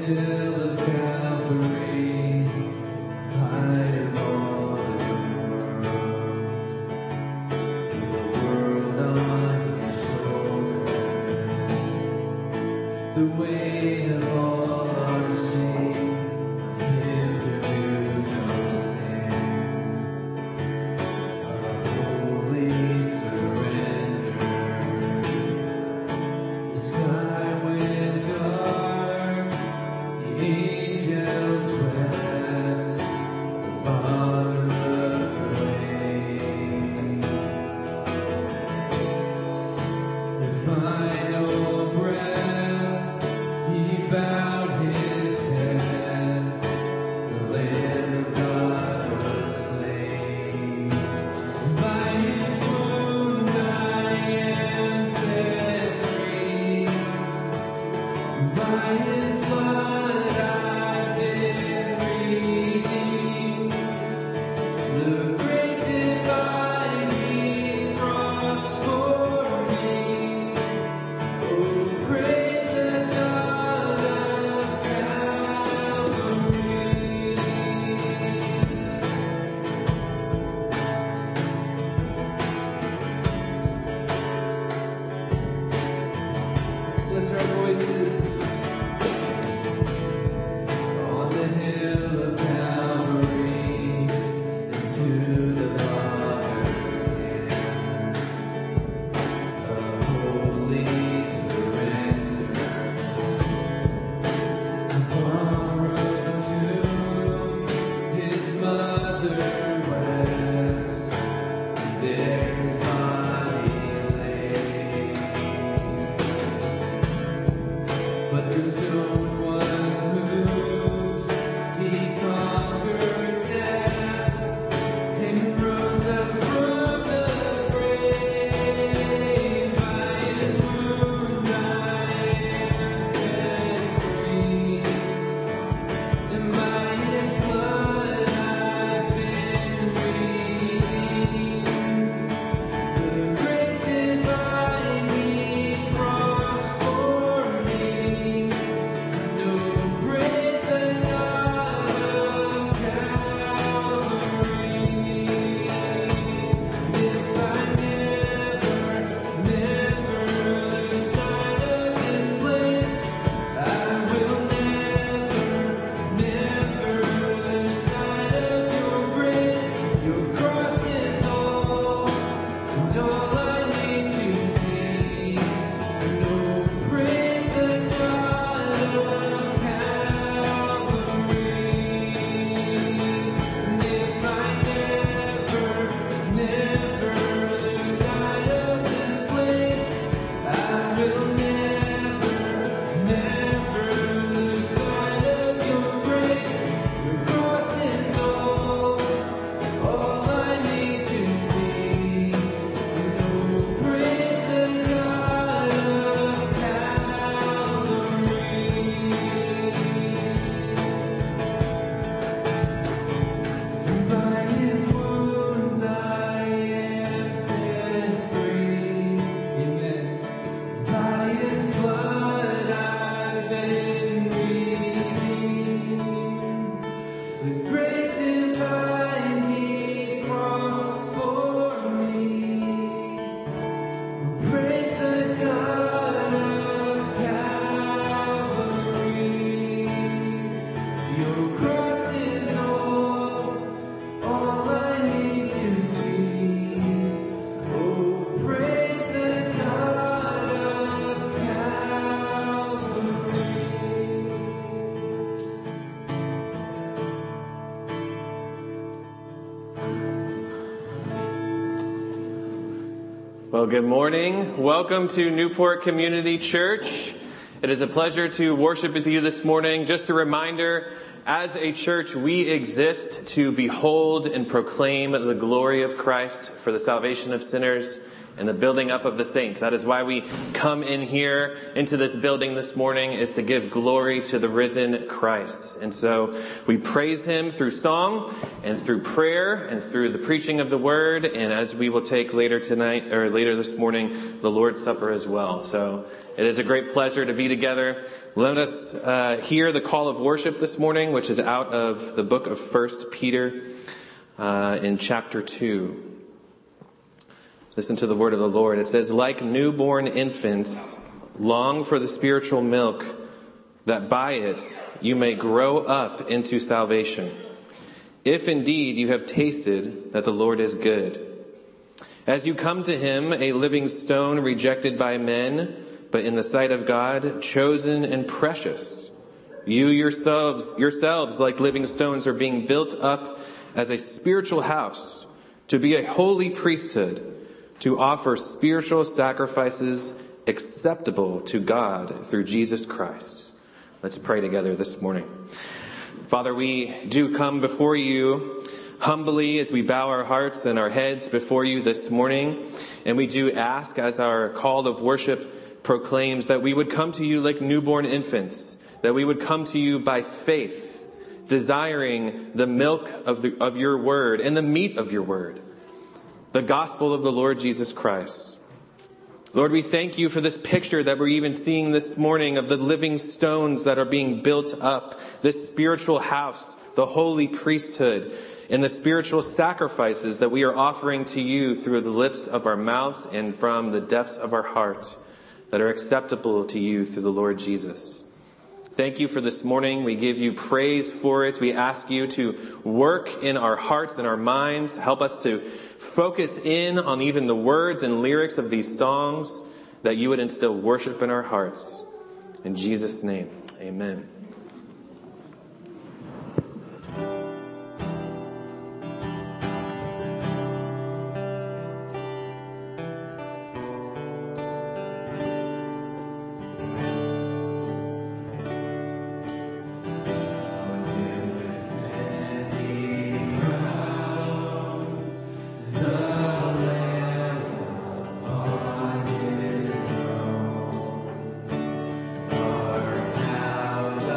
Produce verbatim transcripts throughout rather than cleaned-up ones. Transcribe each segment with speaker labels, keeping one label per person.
Speaker 1: Well, good morning. Welcome to Newport Community Church. It is a pleasure to worship with you this morning. Just a reminder, as a church, we exist to behold and proclaim the glory of Christ for the salvation of sinners and the building up of the saints. That is why we come in here into this building this morning, is to give glory to the risen Christ. And so we praise him through song and through prayer and through the preaching of the word. And as we will take later tonight or later this morning, the Lord's Supper as well. So It is a great pleasure to be together. Let us uh, hear the call of worship this morning, which is out of the book of First Peter uh, in chapter two. Listen to the word of the Lord. It says, "Like newborn infants, long for the spiritual milk, that by it you may grow up into salvation. If indeed you have tasted that the Lord is good. As you come to him, a living stone rejected by men, but in the sight of God, chosen and precious. You yourselves, yourselves, like living stones, are being built up as a spiritual house, to be a holy priesthood, to offer spiritual sacrifices acceptable to God through Jesus Christ." Let's pray together this morning. Father, we do come before you humbly as we bow our hearts and our heads before you this morning. And we do ask, as our call of worship proclaims, that we would come to you like newborn infants, that we would come to you by faith, desiring the milk of, the, of your word and the meat of your word, the gospel of the Lord Jesus Christ. Lord, we thank you for this picture that we're even seeing this morning of the living stones that are being built up, this spiritual house, the holy priesthood, and the spiritual sacrifices that we are offering to you through the lips of our mouths and from the depths of our heart that are acceptable to you through the Lord Jesus. Thank you for this morning. We give you praise for it. We ask you to work in our hearts and our minds. Help us to focus in on even the words and lyrics of these songs, that you would instill worship in our hearts. In Jesus' name, amen.
Speaker 2: Our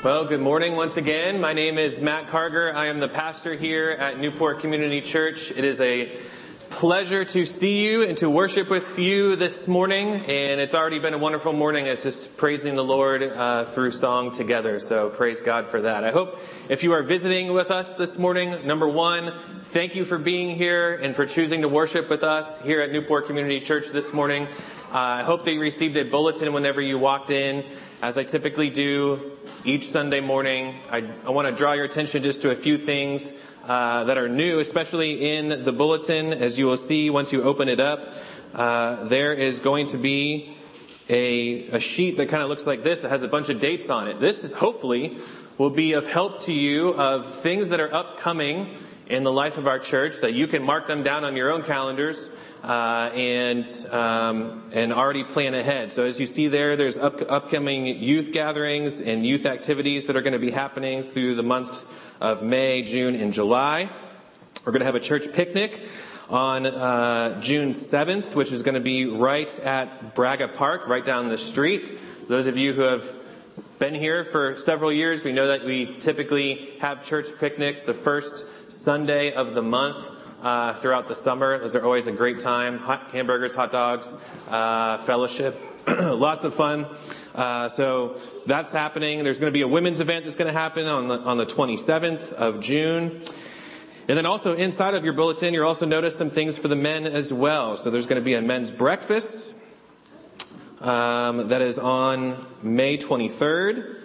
Speaker 1: Well, good morning once again. My name is Matt Carger. I am the pastor here at Newport Community Church. It is a pleasure to see you and to worship with you this morning. And it's already been a wonderful morning. It's just praising the Lord uh, through song together. So praise God for that. I hope if you are visiting with us this morning, number one, thank you for being here and for choosing to worship with us here at Newport Community Church this morning. Uh, I hope that you received a bulletin whenever you walked in, as I typically do each Sunday morning. I, I want to draw your attention just to a few things uh, that are new, especially in the bulletin. As you will see once you open it up, uh, there is going to be a, a sheet that kind of looks like this that has a bunch of dates on it. This hopefully will be of help to you of things that are upcoming in the life of our church, that you can mark them down on your own calendars uh, and um, and already plan ahead. So as you see there, there's up, upcoming youth gatherings and youth activities that are going to be happening through the months of May, June, and July. We're going to have a church picnic on uh, June seventh, which is going to be right at Braga Park, right down the street. Those of you who have been here for several years, we know that we typically have church picnics the first Sunday of the month uh, throughout the summer. Those are always a great time. Hot hamburgers, hot dogs, uh, fellowship, lots of fun. Uh, so that's happening. There's going to be a women's event that's going to happen on the, on the twenty-seventh of June. And then also inside of your bulletin, you'll also notice some things for the men as well. So there's going to be a men's breakfast um, that is on May twenty-third.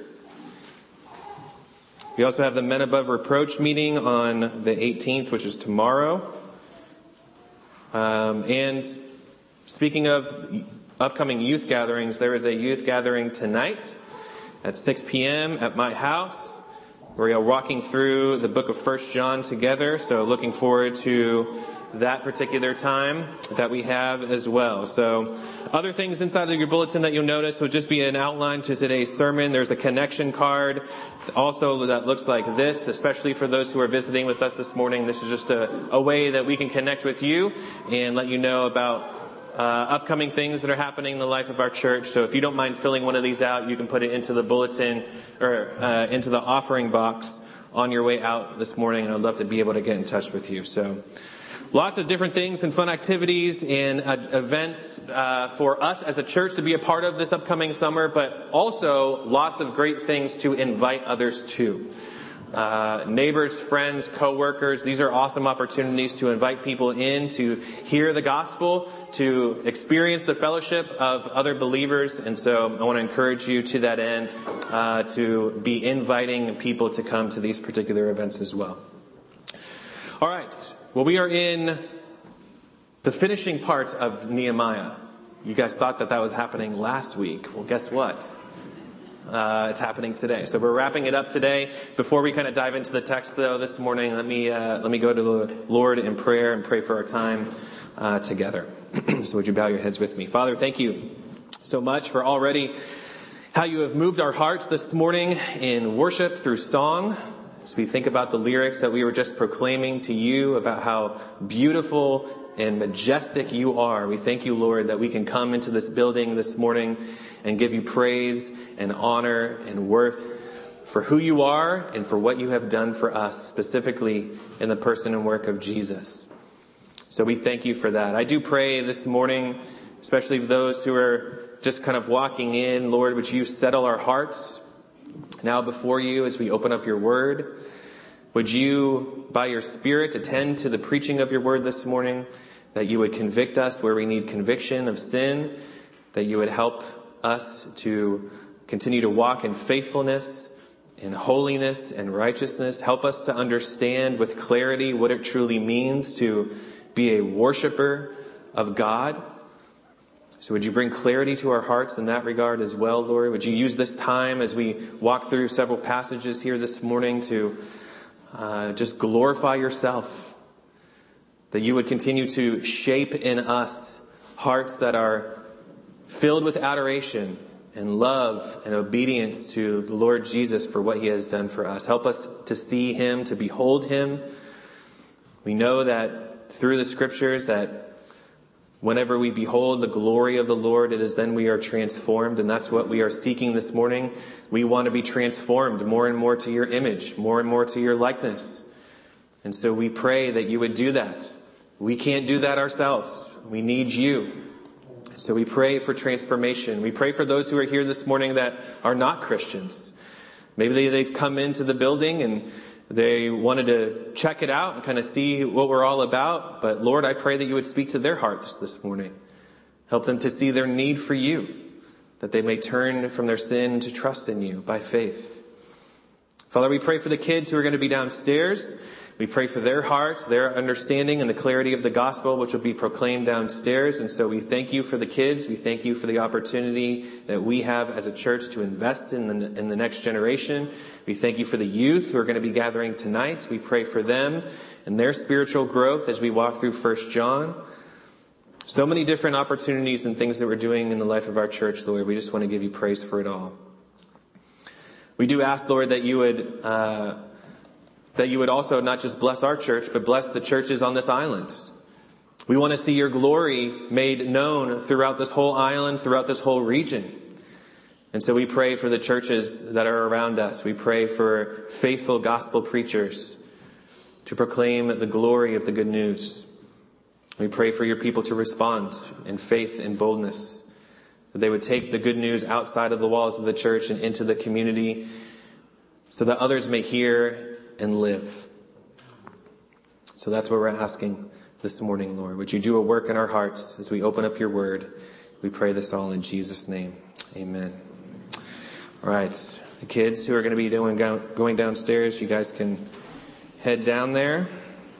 Speaker 1: We also have the Men Above Reproach meeting on the eighteenth, which is tomorrow. Um, and speaking of upcoming youth gatherings, there is a youth gathering tonight at six p.m. at my house, where we are walking through the book of First John together. So looking forward to that particular time that we have as well. So other things inside of your bulletin that you'll notice would just be an outline to today's sermon. There's a connection card also that looks like this, especially for those who are visiting with us this morning. This is just a, a way that we can connect with you and let you know about uh, upcoming things that are happening in the life of our church. So if you don't mind filling one of these out, you can put it into the bulletin or uh, into the offering box on your way out this morning, and I'd love to be able to get in touch with you. So lots of different things and fun activities and uh, events uh, for us as a church to be a part of this upcoming summer, but also lots of great things to invite others to. Uh, neighbors, friends, co-workers, these are awesome opportunities to invite people in to hear the gospel, to experience the fellowship of other believers. And so I want to encourage you to that end uh, to be inviting people to come to these particular events as well. All right. Well, we are in the finishing part of Nehemiah. You guys thought that that was happening last week. Well, guess what? Uh, it's happening today. So we're wrapping it up today. Before we kind of dive into the text, though, this morning, let me uh, let me go to the Lord in prayer and pray for our time uh, together. So would you bow your heads with me? Father, thank you so much for already how you have moved our hearts this morning in worship through song. As we think about the lyrics that we were just proclaiming to you about how beautiful and majestic you are, we thank you, Lord, that we can come into this building this morning and give you praise and honor and worth for who you are and for what you have done for us, specifically in the person and work of Jesus. So we thank you for that. I do pray this morning, especially those who are just kind of walking in, Lord, would you settle our hearts now before you as we open up your word. Would you, by your Spirit, attend to the preaching of your word this morning, that you would convict us where we need conviction of sin, that you would help us to continue to walk in faithfulness, in holiness and righteousness. Help us to understand with clarity what it truly means to be a worshiper of God. So would you bring clarity to our hearts in that regard as well, Lord? Would you use this time as we walk through several passages here this morning to uh, just glorify yourself, that you would continue to shape in us hearts that are filled with adoration and love and obedience to the Lord Jesus for what he has done for us. Help us to see him, to behold him. We know that through the scriptures that Whenever we behold the glory of the Lord, it is then we are transformed, and that's what we are seeking this morning. We want to be transformed more and more to your image, more and more to your likeness. And so we pray that you would do that. We can't do that ourselves. We need you. So we pray for transformation. We pray for those who are here this morning that are not Christians. Maybe they've come into the building and they wanted to check it out and kind of see what we're all about. But Lord, I pray that you would speak to their hearts this morning. Help them to see their need for you, that they may turn from their sin to trust in you by faith. Father, we pray for the kids who are going to be downstairs. We pray for their hearts, their understanding, and the clarity of the gospel, which will be proclaimed downstairs. And so we thank you for the kids. We thank you for the opportunity that we have as a church to invest in the, in the next generation. We thank you for the youth who are going to be gathering tonight. We pray for them and their spiritual growth as we walk through First John. So many different opportunities and things that we're doing in the life of our church, Lord. We just want to give you praise for it all. We do ask, Lord, that you would... Uh, that you would also not just bless our church, but bless the churches on this island. We want to see your glory made known throughout this whole island, throughout this whole region. And so we pray for the churches that are around us. We pray for faithful gospel preachers to proclaim the glory of the good news. We pray for your people to respond in faith and boldness, that they would take the good news outside of the walls of the church and into the community so that others may hear and live. So that's what we're asking this morning, Lord. Would you do a work in our hearts as we open up your word? We pray this all in Jesus' name. Amen. All right. The kids who are going to be doing going downstairs, you guys can head down there.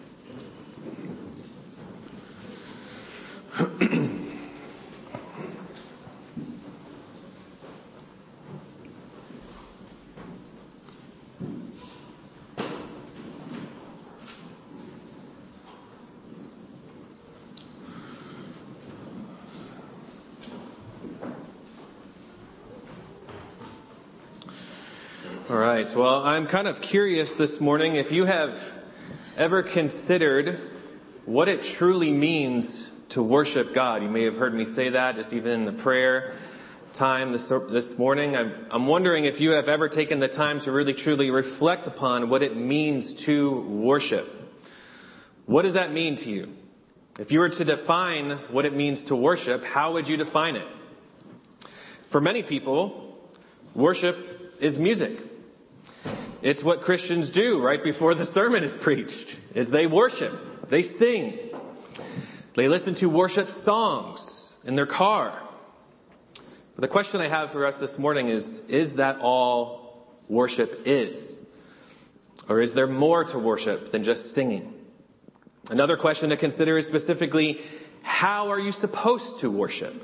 Speaker 1: All right. Well, I'm kind of curious this morning if you have ever considered what it truly means to worship God. You may have heard me say that just even in the prayer time this this morning. I'm, I'm wondering if you have ever taken the time to really truly reflect upon what it means to worship. What does that mean to you? If you were to define what it means to worship, how would you define it? For many people, worship is music. It's what Christians do right before the sermon is preached, is they worship, they sing, they listen to worship songs in their car. But the question I have for us this morning is, is that all worship is? Or is there more to worship than just singing? Another question to consider is specifically, how are you supposed to worship?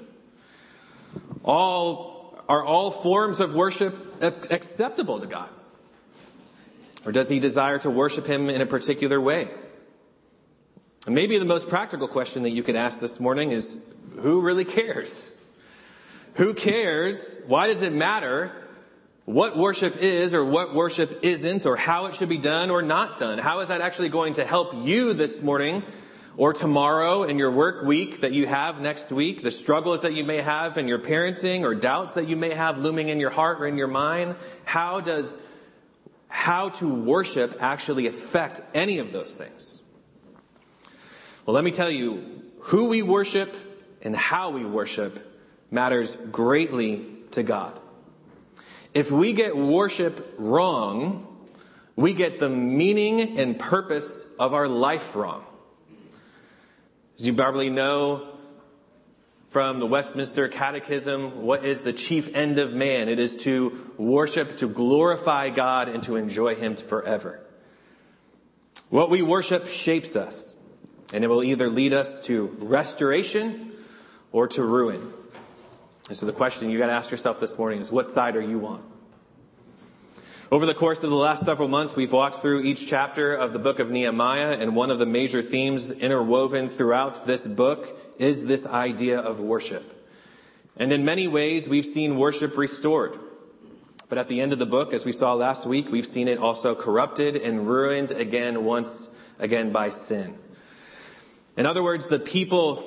Speaker 1: All, are all forms of worship acceptable to God? Or does he desire to worship him in a particular way? And maybe the most practical question that you could ask this morning is, who really cares? Who cares? Why does it matter what worship is or what worship isn't, or how it should be done or not done? How is that actually going to help you this morning or tomorrow in your work week that you have next week? The struggles that you may have in your parenting or doubts that you may have looming in your heart or in your mind? How does how to worship actually affect any of those things? Well, let me tell you, who we worship and how we worship matters greatly to God. If we get worship wrong, we get the meaning and purpose of our life wrong. As you probably know from the Westminster Catechism, what is the chief end of man? It is to worship, to glorify God, and to enjoy him forever. What we worship shapes us, and it will either lead us to restoration or to ruin. And so the question you got to ask yourself this morning is, what side are you on? Over the course of the last several months, we've walked through each chapter of the book of Nehemiah, and one of the major themes interwoven throughout this book is this idea of worship. And in many ways, we've seen worship restored. But at the end of the book, as we saw last week, we've seen it also corrupted and ruined again, once again by sin. In other words, the people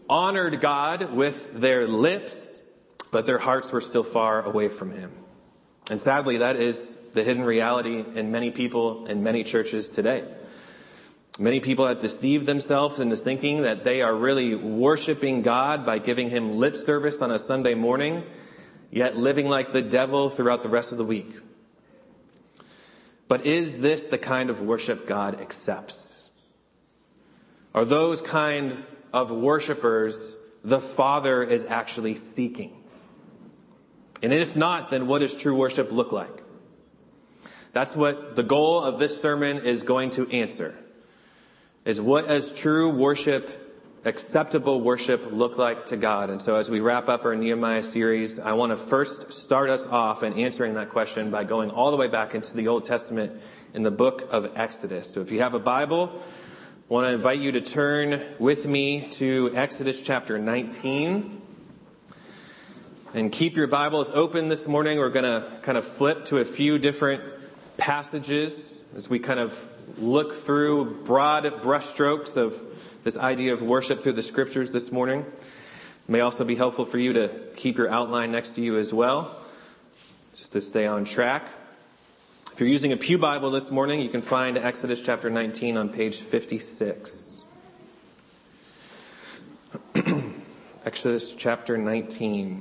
Speaker 1: honored God with their lips, but their hearts were still far away from him. And sadly, that is the hidden reality in many people and many churches today. Many people have deceived themselves into thinking that they are really worshiping God by giving him lip service on a Sunday morning, yet living like the devil throughout the rest of the week. But is this the kind of worship God accepts? Are those kind of worshipers the Father is actually seeking? And if not, then what does true worship look like? That's what the goal of this sermon is going to answer. Is what does true worship, acceptable worship look like to God? And so as we wrap up our Nehemiah series, I want to first start us off in answering that question by going all the way back into the Old Testament in the book of Exodus. So if you have a Bible, I want to invite you to turn with me to Exodus chapter nineteen. And keep your Bibles open this morning. We're going to kind of flip to a few different passages as we kind of look through broad brushstrokes of this idea of worship through the scriptures this morning. It may also be helpful for you to keep your outline next to you as well, just to stay on track. If you're using a pew Bible this morning, you can find Exodus chapter nineteen on page fifty-six. Exodus chapter nineteen.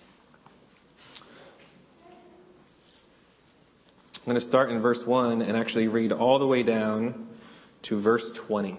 Speaker 1: I'm going to start in verse one and actually read all the way down to verse twenty.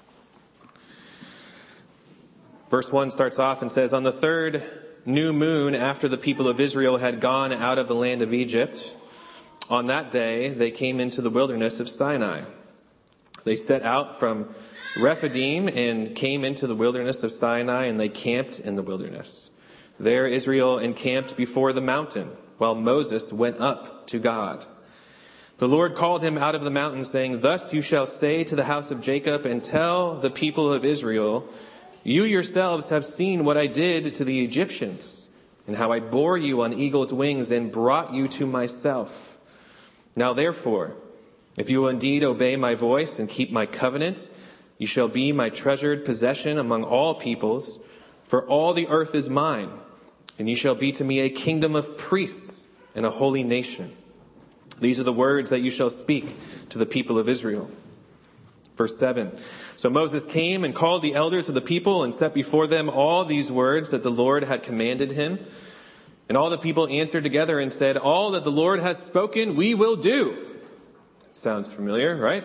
Speaker 1: Verse one starts off and says, "On the third new moon after the people of Israel had gone out of the land of Egypt, on that day they came into the wilderness of Sinai. They set out from Rephidim and came into the wilderness of Sinai, and they camped in the wilderness. There Israel encamped before the mountain, while Moses went up to God. The Lord called him out of the mountain, saying, 'Thus you shall say to the house of Jacob and tell the people of Israel, you yourselves have seen what I did to the Egyptians, and how I bore you on eagle's wings and brought you to myself. Now therefore, if you will indeed obey my voice and keep my covenant, you shall be my treasured possession among all peoples, for all the earth is mine, and you shall be to me a kingdom of priests and a holy nation. These are the words that you shall speak to the people of Israel.'" Verse seven. "So Moses came and called the elders of the people and set before them all these words that the Lord had commanded him. And all the people answered together and said, 'All that the Lord has spoken, we will do.'" Sounds familiar, right?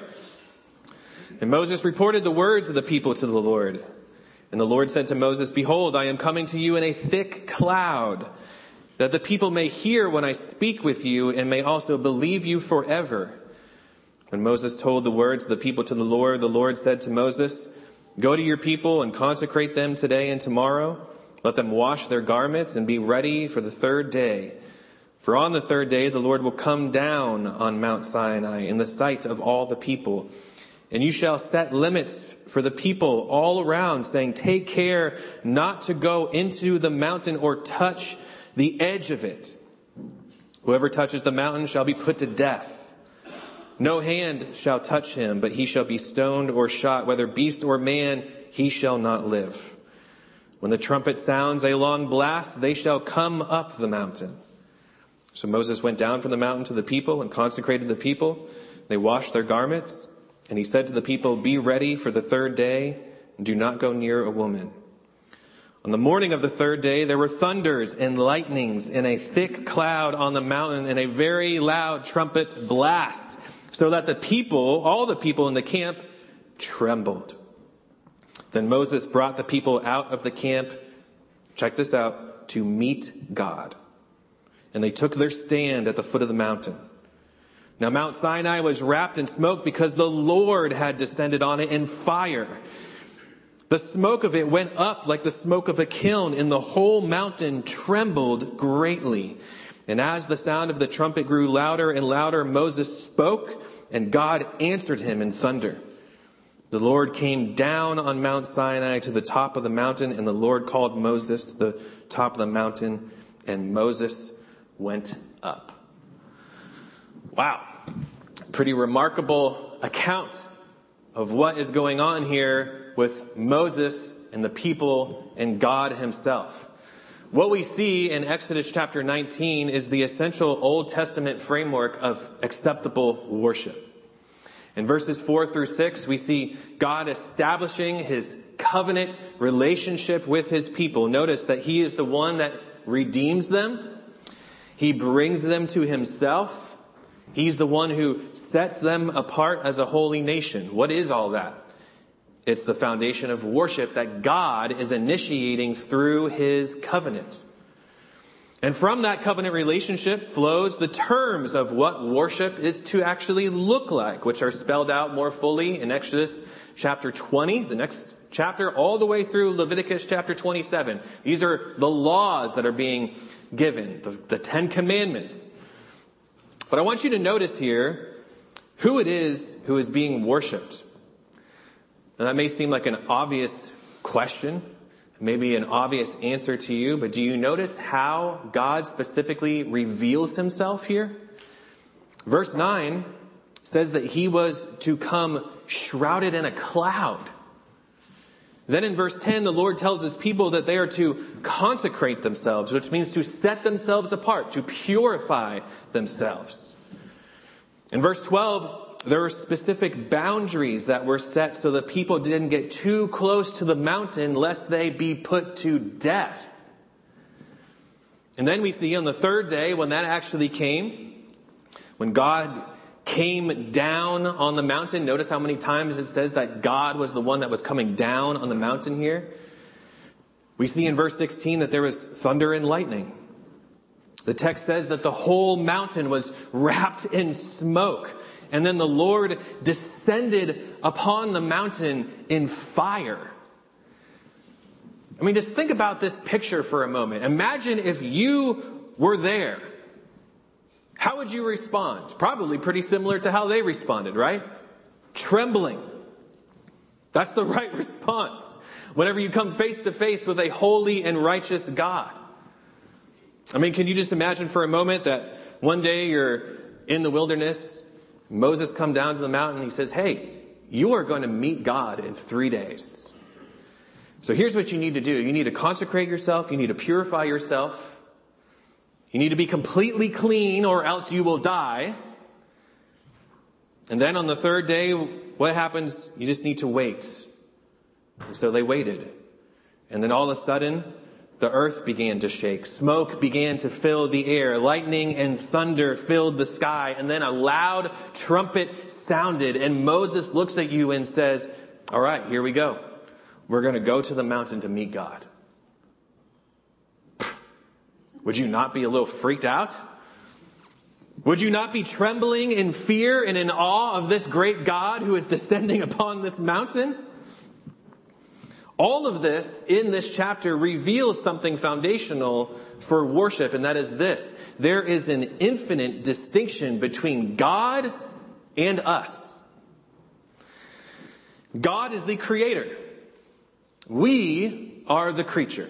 Speaker 1: "And Moses reported the words of the people to the Lord. And the Lord said to Moses, 'Behold, I am coming to you in a thick cloud, that the people may hear when I speak with you and may also believe you forever.' When Moses told the words of the people to the Lord, the Lord said to Moses, 'Go to your people and consecrate them today and tomorrow. Let them wash their garments and be ready for the third day. For on the third day the Lord will come down on Mount Sinai in the sight of all the people. And you shall set limits for the people all around, saying, take care not to go into the mountain or touch the edge of it. Whoever touches the mountain shall be put to death. No hand shall touch him, but he shall be stoned or shot, whether beast or man, he shall not live. When the trumpet sounds a long blast, they shall come up the mountain.' So Moses went down from the mountain to the people and consecrated the people. They washed their garments, and he said to the people, 'Be ready for the third day, and do not go near a woman.' On the morning of the third day, there were thunders and lightnings and a thick cloud on the mountain and a very loud trumpet blast, so that the people, all the people in the camp, trembled. Then Moses brought the people out of the camp, check this out, to meet God. And they took their stand at the foot of the mountain. Now Mount Sinai was wrapped in smoke because the Lord had descended on it in fire. The smoke of it went up like the smoke of a kiln, and the whole mountain trembled greatly. And as the sound of the trumpet grew louder and louder, Moses spoke, and God answered him in thunder. The Lord came down on Mount Sinai to the top of the mountain, and the Lord called Moses to the top of the mountain, and Moses went up." Wow. Pretty remarkable account of what is going on here with Moses and and the people and God himself. What we see in Exodus chapter nineteen is the essential Old Testament framework of acceptable worship. In verses four through six, we see God establishing his covenant relationship with his people. Notice that he is the one that redeems them. He brings them to himself. He's the one who sets them apart as a holy nation. What is all that? It's the foundation of worship that God is initiating through his covenant. And from that covenant relationship flows the terms of what worship is to actually look like, which are spelled out more fully in Exodus chapter twenty, the next chapter, all the way through Leviticus chapter twenty-seven. These are the laws that are being given, the, the Ten Commandments. But I want you to notice here who it is who is being worshipped. Now, that may seem like an obvious question, maybe an obvious answer to you, but do you notice how God specifically reveals himself here? Verse nine says that he was to come shrouded in a cloud. Then in verse ten, the Lord tells his people that they are to consecrate themselves, which means to set themselves apart, to purify themselves. In verse twelve, there were specific boundaries that were set so that people didn't get too close to the mountain lest they be put to death. And then we see on the third day, when that actually came, when God came down on the mountain. Notice how many times it says that God was the one that was coming down on the mountain here. We see in verse sixteen that there was thunder and lightning. The text says that the whole mountain was wrapped in smoke. And then the Lord descended upon the mountain in fire. I mean, just think about this picture for a moment. Imagine if you were there. How would you respond? Probably pretty similar to how they responded, right? Trembling. That's the right response whenever you come face to face with a holy and righteous God. I mean, can you just imagine for a moment that one day you're in the wilderness, Moses comes down to the mountain and he says, hey, you are going to meet God in three days. So here's what you need to do. You need to consecrate yourself. You need to purify yourself. You need to be completely clean or else you will die. And then on the third day, what happens? You just need to wait. And so they waited. And then all of a sudden, the earth began to shake. Smoke began to fill the air. Lightning and thunder filled the sky. And then a loud trumpet sounded. And Moses looks at you and says, all right, here we go. We're going to go to the mountain to meet God. Would you not be a little freaked out? Would you not be trembling in fear and in awe of this great God who is descending upon this mountain? All of this in this chapter reveals something foundational for worship, and that is this. There is an infinite distinction between God and us. God is the creator. We are the creature.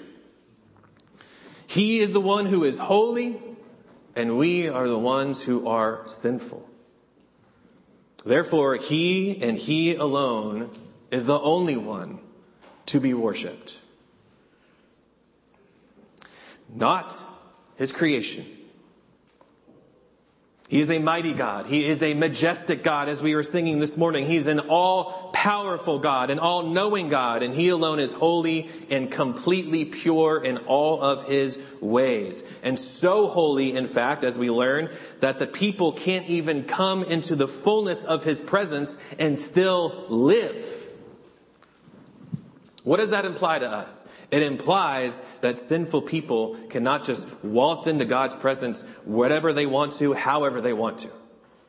Speaker 1: He is the one who is holy, and we are the ones who are sinful. Therefore, he and he alone is the only one to be worshipped. Not his creation. He is a mighty God. He is a majestic God, as we were singing this morning. He's an all-powerful God, an all-knowing God, and he alone is holy and completely pure in all of his ways. And so holy, in fact, as we learn, that the people can't even come into the fullness of his presence and still live. What does that imply to us? It implies that sinful people cannot just waltz into God's presence whatever they want to, however they want to.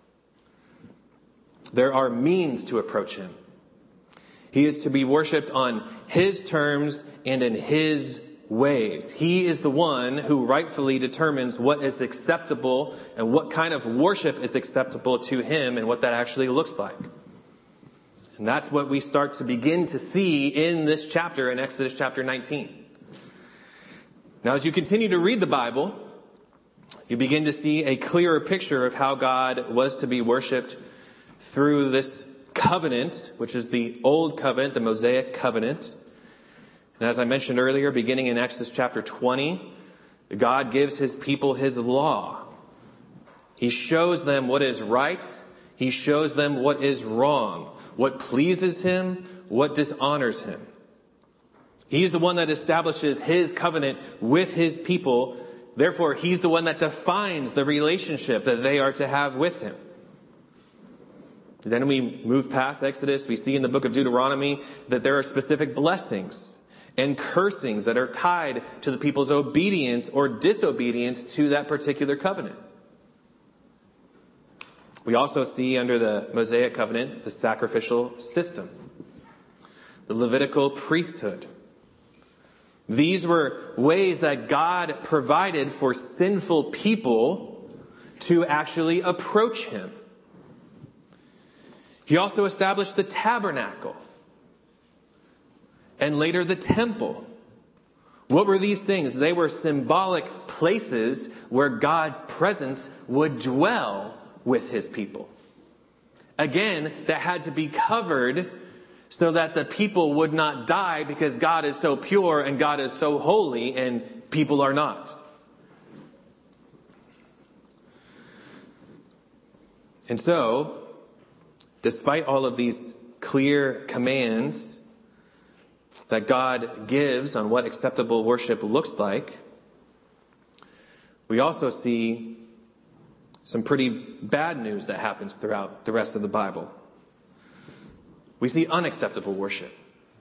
Speaker 1: There are means to approach him. He is to be worshipped on his terms and in his ways. He is the one who rightfully determines what is acceptable and what kind of worship is acceptable to him and what that actually looks like. And that's what we start to begin to see in this chapter, in Exodus chapter nineteen. Now, as you continue to read the Bible, you begin to see a clearer picture of how God was to be worshipped through this covenant, which is the old covenant, the Mosaic covenant. And as I mentioned earlier, beginning in Exodus chapter twenty, God gives his people his law. He shows them what is right. He shows them what is wrong, what pleases him, what dishonors him. He's the one that establishes his covenant with his people. Therefore, he's the one that defines the relationship that they are to have with him. Then we move past Exodus. We see in the book of Deuteronomy that there are specific blessings and cursings that are tied to the people's obedience or disobedience to that particular covenant. We also see under the Mosaic covenant the sacrificial system, the Levitical priesthood. These were ways that God provided for sinful people to actually approach him. He also established the tabernacle and later the temple. What were these things? They were symbolic places where God's presence would dwell with his people. Again, that had to be covered so that the people would not die, because God is so pure and God is so holy and people are not. And so, despite all of these clear commands that God gives on what acceptable worship looks like, we also see some pretty bad news that happens throughout the rest of the Bible. We see unacceptable worship.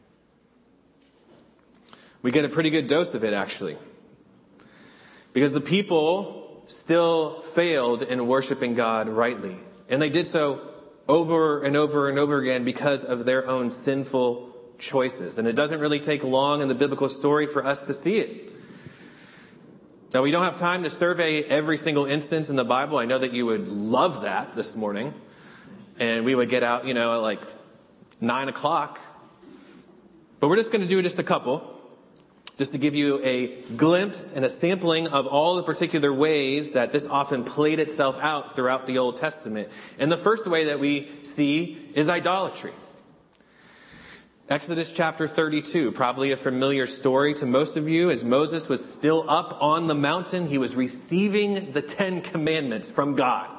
Speaker 1: We get a pretty good dose of it, actually. Because the people still failed in worshiping God rightly. And they did so over and over and over again because of their own sinful choices. And it doesn't really take long in the biblical story for us to see it. Now, we don't have time to survey every single instance in the Bible. I know that you would love that this morning. And we would get out, you know, at like nine o'clock. But we're just going to do just a couple, just to give you a glimpse and a sampling of all the particular ways that this often played itself out throughout the Old Testament. And the first way that we see is idolatry. Exodus chapter thirty-two, probably a familiar story to most of you. As Moses was still up on the mountain, he was receiving the Ten Commandments from God.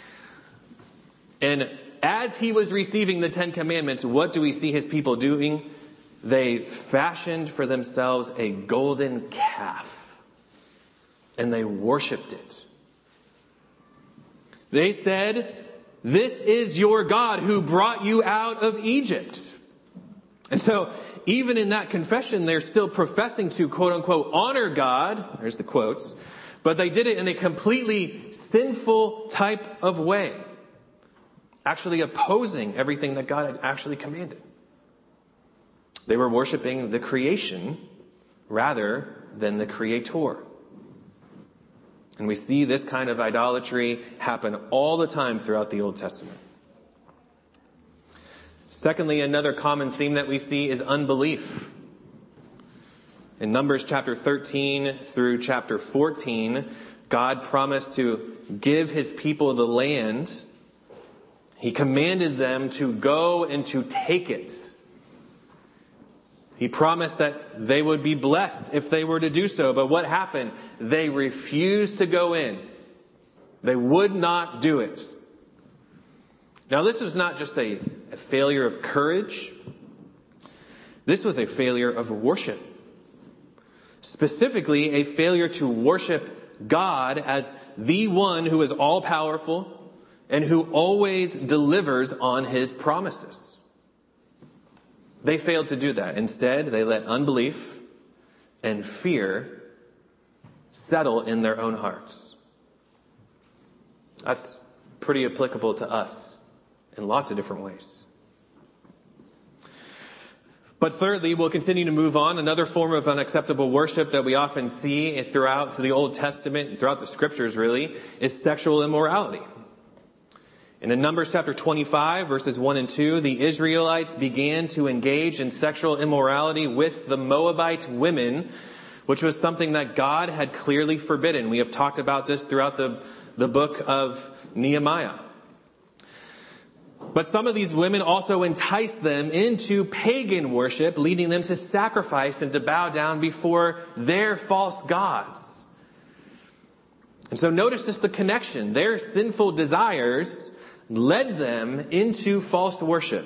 Speaker 1: And as he was receiving the Ten Commandments, what do we see his people doing? They fashioned for themselves a golden calf, and they worshipped it. They said, "This is your God who brought you out of Egypt." And so, even in that confession, they're still professing to, quote unquote, honor God. There's the quotes. But they did it in a completely sinful type of way, actually opposing everything that God had actually commanded. They were worshiping the creation rather than the Creator. And we see this kind of idolatry happen all the time throughout the Old Testament. Secondly, another common theme that we see is unbelief. In Numbers chapter thirteen through chapter fourteen, God promised to give his people the land. He commanded them to go and to take it. He promised that they would be blessed if they were to do so. But what happened? They refused to go in. They would not do it. Now, this was not just a, a failure of courage. This was a failure of worship. Specifically, a failure to worship God as the one who is all-powerful and who always delivers on his promises. They failed to do that. Instead, they let unbelief and fear settle in their own hearts. That's pretty applicable to us in lots of different ways. But thirdly, we'll continue to move on. Another form of unacceptable worship that we often see throughout the Old Testament, throughout the scriptures really, is sexual immorality. And in Numbers chapter twenty-five, verses one and two, the Israelites began to engage in sexual immorality with the Moabite women, which was something that God had clearly forbidden. We have talked about this throughout the, the book of Nehemiah. But some of these women also enticed them into pagan worship, leading them to sacrifice and to bow down before their false gods. And so notice just the connection. Their sinful desires led them into false worship.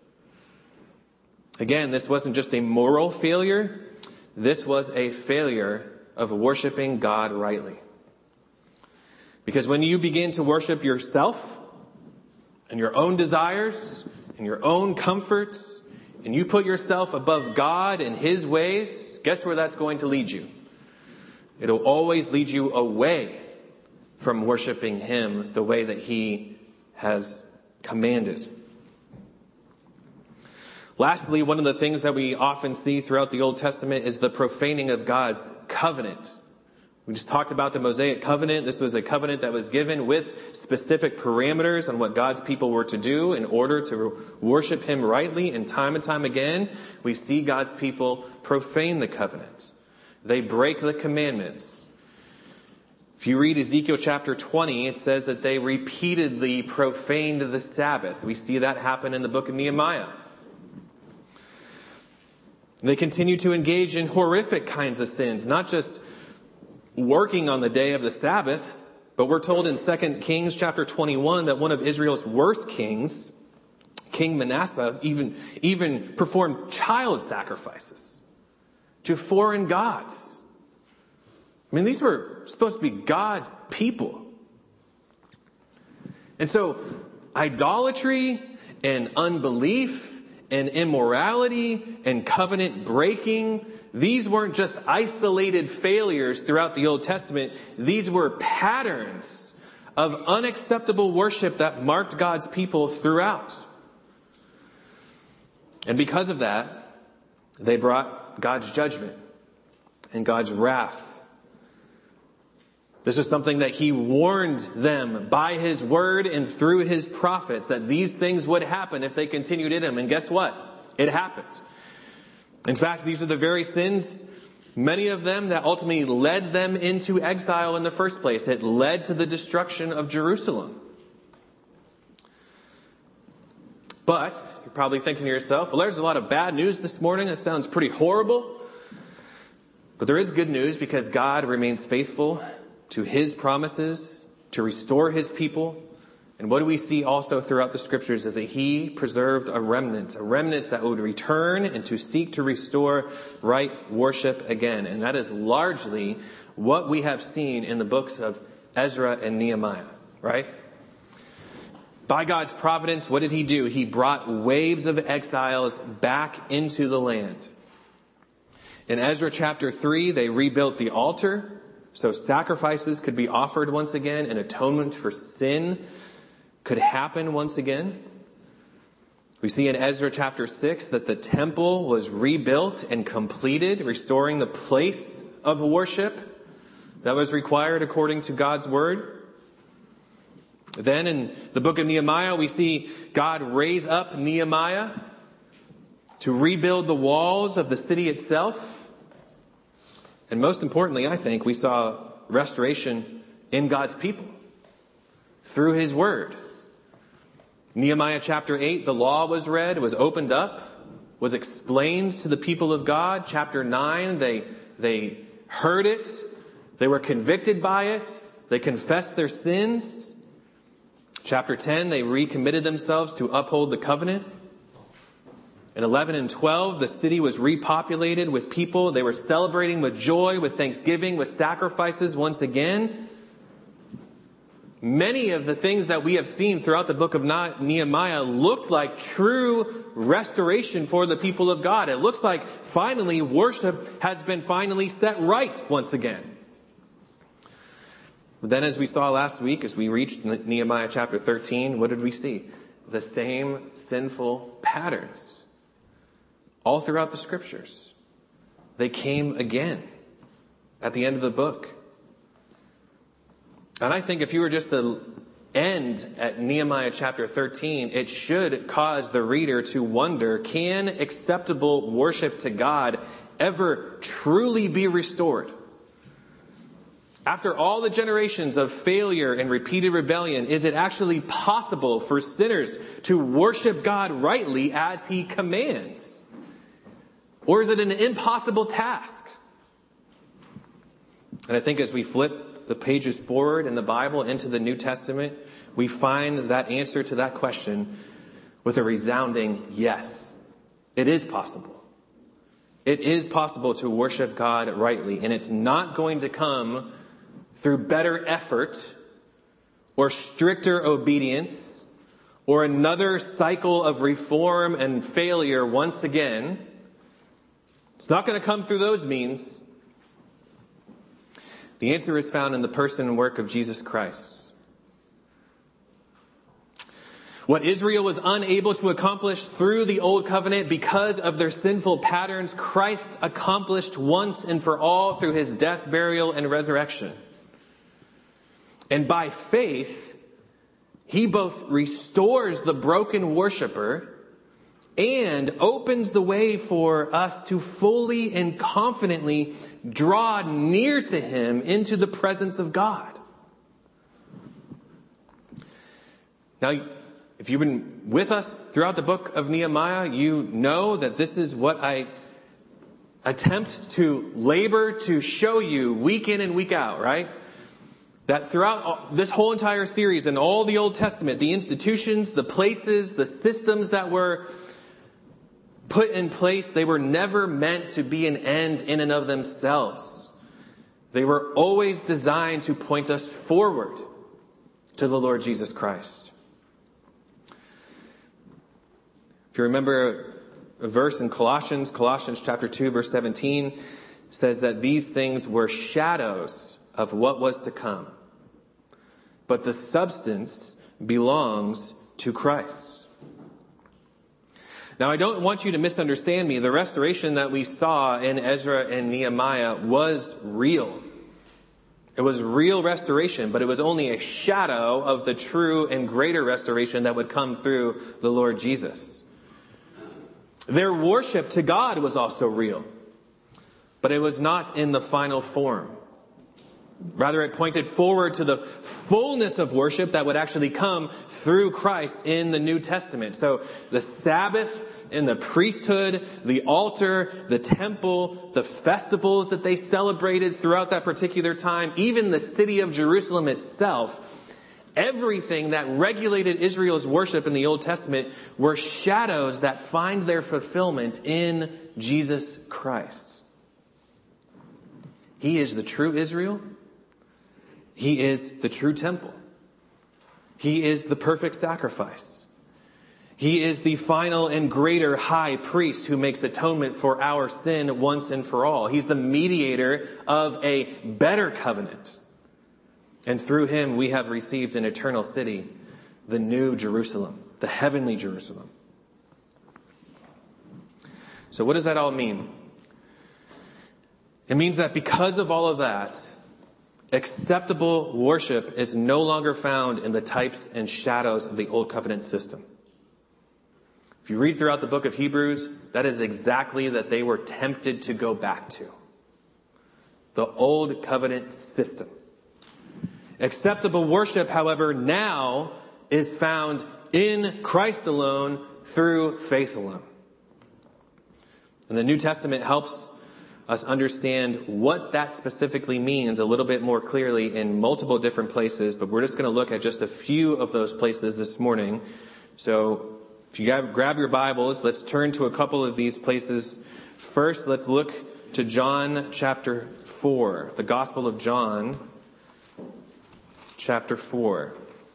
Speaker 1: Again, this wasn't just a moral failure. This was a failure of worshiping God rightly. Because when you begin to worship yourself and your own desires and your own comforts, and you put yourself above God and His ways, guess where that's going to lead you? It'll always lead you away from worshiping Him the way that He has commanded. Lastly, one of the things that we often see throughout the Old Testament is the profaning of God's covenant. We just talked about the Mosaic covenant. This was a covenant that was given with specific parameters on what God's people were to do in order to worship Him rightly. And time and time again, we see God's people profane the covenant. They break the commandments. If you read Ezekiel chapter twenty, it says that they repeatedly profaned the Sabbath. We see that happen in the book of Nehemiah. They continue to engage in horrific kinds of sins, not just working on the day of the Sabbath, but we're told in Second Kings chapter twenty-one that one of Israel's worst kings, King Manasseh, even, even performed child sacrifices to foreign gods. I mean, these were supposed to be God's people. And so, idolatry and unbelief and immorality and covenant breaking, these weren't just isolated failures throughout the Old Testament. These were patterns of unacceptable worship that marked God's people throughout. And because of that, they brought God's judgment and God's wrath. This is something that He warned them by His word and through His prophets, that these things would happen if they continued in Him. And guess what? It happened. In fact, these are the very sins, many of them, that ultimately led them into exile in the first place. It led to the destruction of Jerusalem. But you're probably thinking to yourself, well, there's a lot of bad news this morning. That sounds pretty horrible. But there is good news, because God remains faithful to His promises to restore His people. And what do we see also throughout the scriptures is that He preserved a remnant, a remnant that would return and to seek to restore right worship again. And that is largely what we have seen in the books of Ezra and Nehemiah, right? By God's providence, what did He do? He brought waves of exiles back into the land. In Ezra chapter three, they rebuilt the altar, so sacrifices could be offered once again, and atonement for sin could happen once again. We see in Ezra chapter six that the temple was rebuilt and completed, restoring the place of worship that was required according to God's word. Then in the book of Nehemiah, we see God raise up Nehemiah to rebuild the walls of the city itself. And most importantly, I think, we saw restoration in God's people through His word. Nehemiah chapter eight, the law was read, was opened up, was explained to the people of God. Chapter nine, they, they heard it. They were convicted by it. They confessed their sins. Chapter ten, they recommitted themselves to uphold the covenant. In eleven and twelve, the city was repopulated with people. They were celebrating with joy, with thanksgiving, with sacrifices once again. Many of the things that we have seen throughout the book of Nehemiah looked like true restoration for the people of God. It looks like finally worship has been finally set right once again. But then, as we saw last week, as we reached Nehemiah chapter thirteen, what did we see? The same sinful patterns. All throughout the scriptures. They came again at the end of the book. And I think if you were just to end at Nehemiah chapter thirteen, it should cause the reader to wonder, can acceptable worship to God ever truly be restored? After all the generations of failure and repeated rebellion, is it actually possible for sinners to worship God rightly as he commands? Or is it an impossible task? And I think as we flip the pages forward in the Bible into the New Testament, we find that answer to that question with a resounding yes. It is possible. It is possible to worship God rightly, and it's not going to come through better effort or stricter obedience or another cycle of reform and failure once again. It's not going to come through those means. The answer is found in the person and work of Jesus Christ. What Israel was unable to accomplish through the Old Covenant because of their sinful patterns, Christ accomplished once and for all through his death, burial, and resurrection. And by faith, he both restores the broken worshiper and opens the way for us to fully and confidently draw near to him into the presence of God. Now, if you've been with us throughout the book of Nehemiah, you know that this is what I attempt to labor to show you week in and week out, right? That throughout this whole entire series and all the Old Testament, the institutions, the places, the systems that were put in place, they were never meant to be an end in and of themselves. They were always designed to point us forward to the Lord Jesus Christ. If you remember a verse in Colossians, Colossians chapter two, verse seventeen, says that these things were shadows of what was to come. But the substance belongs to Christ. Now, I don't want you to misunderstand me. The restoration that we saw in Ezra and Nehemiah was real. It was real restoration, but it was only a shadow of the true and greater restoration that would come through the Lord Jesus. Their worship to God was also real, but it was not in the final form. Rather, it pointed forward to the fullness of worship that would actually come through Christ in the New Testament. So the Sabbath and the priesthood, the altar, the temple, the festivals that they celebrated throughout that particular time, even the city of Jerusalem itself, everything that regulated Israel's worship in the Old Testament were shadows that find their fulfillment in Jesus Christ. He is the true Israel. He is the true temple. He is the perfect sacrifice. He is the final and greater high priest who makes atonement for our sin once and for all. He's the mediator of a better covenant. And through him we have received an eternal city, the new Jerusalem, the heavenly Jerusalem. So what does that all mean? It means that because of all of that, acceptable worship is no longer found in the types and shadows of the Old Covenant system. If you read throughout the book of Hebrews, that is exactly that they were tempted to go back to. The Old Covenant system. Acceptable worship, however, now is found in Christ alone through faith alone. And the New Testament helps us understand what that specifically means a little bit more clearly in multiple different places, but we're just going to look at just a few of those places this morning. So if you grab your Bibles, let's turn to a couple of these places. First, let's look to John chapter four, the Gospel of John chapter four.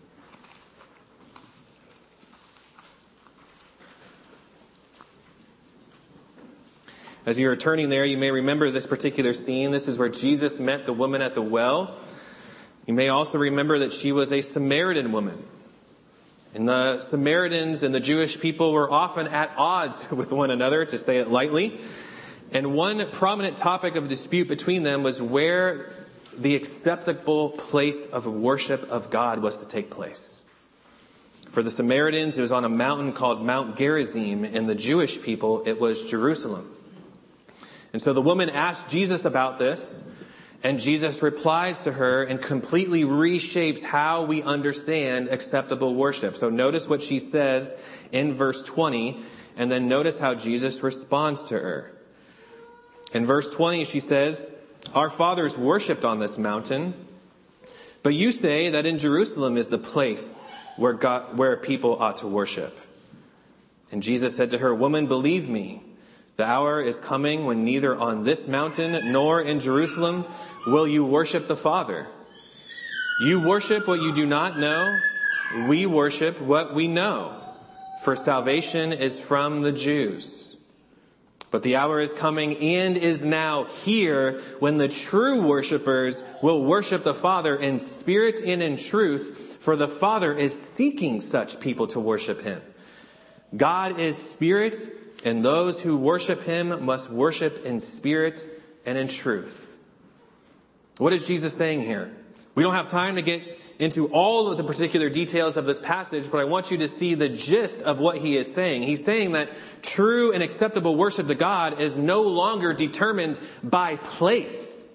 Speaker 1: As you're turning there, you may remember this particular scene. This is where Jesus met the woman at the well. You may also remember that she was a Samaritan woman. And the Samaritans and the Jewish people were often at odds with one another, to say it lightly. And one prominent topic of dispute between them was where the acceptable place of worship of God was to take place. For the Samaritans, it was on a mountain called Mount Gerizim, and the Jewish people, it was Jerusalem. And so the woman asked Jesus about this, And Jesus replies to her and completely reshapes how we understand acceptable worship. So notice what she says in verse twenty, and then notice how Jesus responds to her. In verse twenty, she says, "Our fathers worshipped on this mountain, but you say that in Jerusalem is the place where God, where people ought to worship." And Jesus said to her, "Woman, believe me, the hour is coming when neither on this mountain nor in Jerusalem will you worship the Father. You worship what you do not know. We worship what we know. For salvation is from the Jews. But the hour is coming and is now here when the true worshipers will worship the Father in spirit and in truth, for the Father is seeking such people to worship him. God is spirit, and those who worship him must worship in spirit and in truth." What is Jesus saying here? We don't have time to get into all of the particular details of this passage, but I want you to see the gist of what he is saying. He's saying that true and acceptable worship to God is no longer determined by place.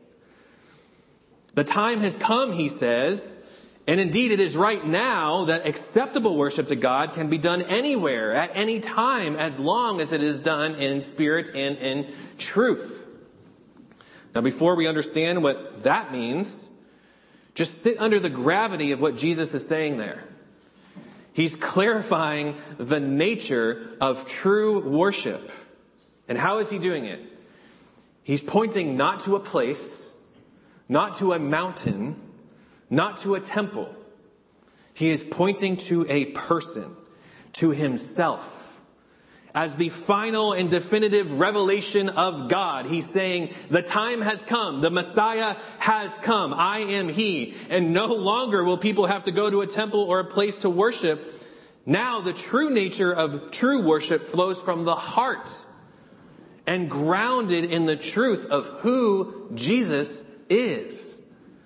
Speaker 1: The time has come, he says, and indeed it is right now, that acceptable worship to God can be done anywhere, at any time, as long as it is done in spirit and in truth. Now, before we understand what that means, just sit under the gravity of what Jesus is saying there. He's clarifying the nature of true worship. And how is he doing it? He's pointing not to a place, not to a mountain, not to a temple. He is pointing to a person, to himself. As the final and definitive revelation of God, he's saying, the time has come. The Messiah has come. I am he. And no longer will people have to go to a temple or a place to worship. Now the true nature of true worship flows from the heart and grounded in the truth of who Jesus is.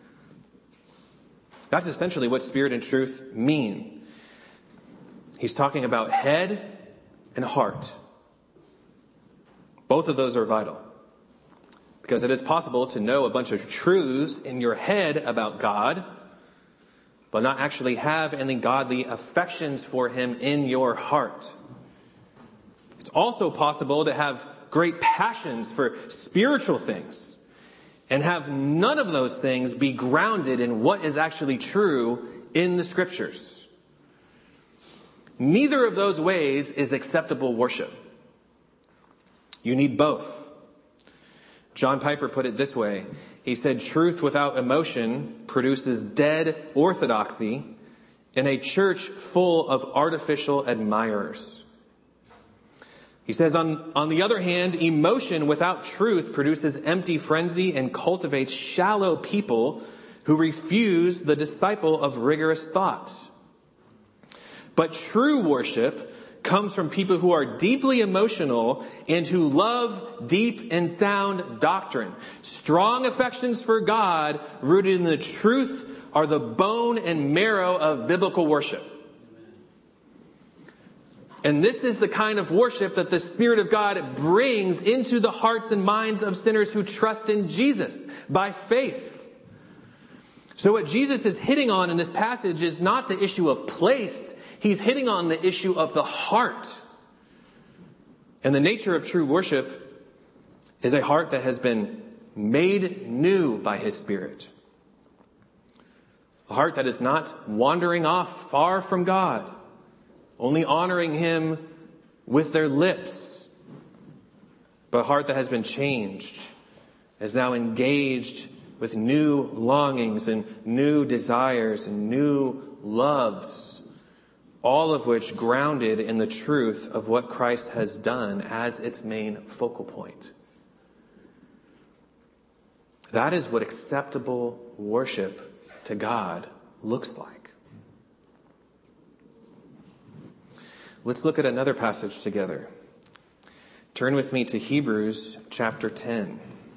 Speaker 1: That's essentially what spirit and truth mean. He's talking about head and heart. Both of those are vital. Because it is possible to know a bunch of truths in your head about God, but not actually have any godly affections for him in your heart. It's also possible to have great passions for spiritual things and have none of those things be grounded in what is actually true in the scriptures. Neither of those ways is acceptable worship. You need both. John Piper put it this way. He said, truth without emotion produces dead orthodoxy in a church full of artificial admirers. He says, on, on the other hand, emotion without truth produces empty frenzy and cultivates shallow people who refuse the disciple of rigorous thought. But true worship comes from people who are deeply emotional and who love deep and sound doctrine. Strong affections for God rooted in the truth are the bone and marrow of biblical worship. And this is the kind of worship that the Spirit of God brings into the hearts and minds of sinners who trust in Jesus by faith. So what Jesus is hitting on in this passage is not the issue of place. He's hitting on the issue of the heart. And the nature of true worship is a heart that has been made new by his Spirit. A heart that is not wandering off far from God, only honoring him with their lips, but a heart that has been changed, is now engaged with new longings and new desires and new loves, all of which grounded in the truth of what Christ has done as its main focal point. That is what acceptable worship to God looks like. Let's look at another passage together. Turn with me to Hebrews chapter ten.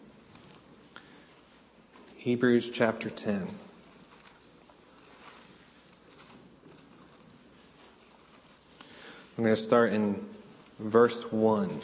Speaker 1: Hebrews chapter ten. I'm going to start in verse one.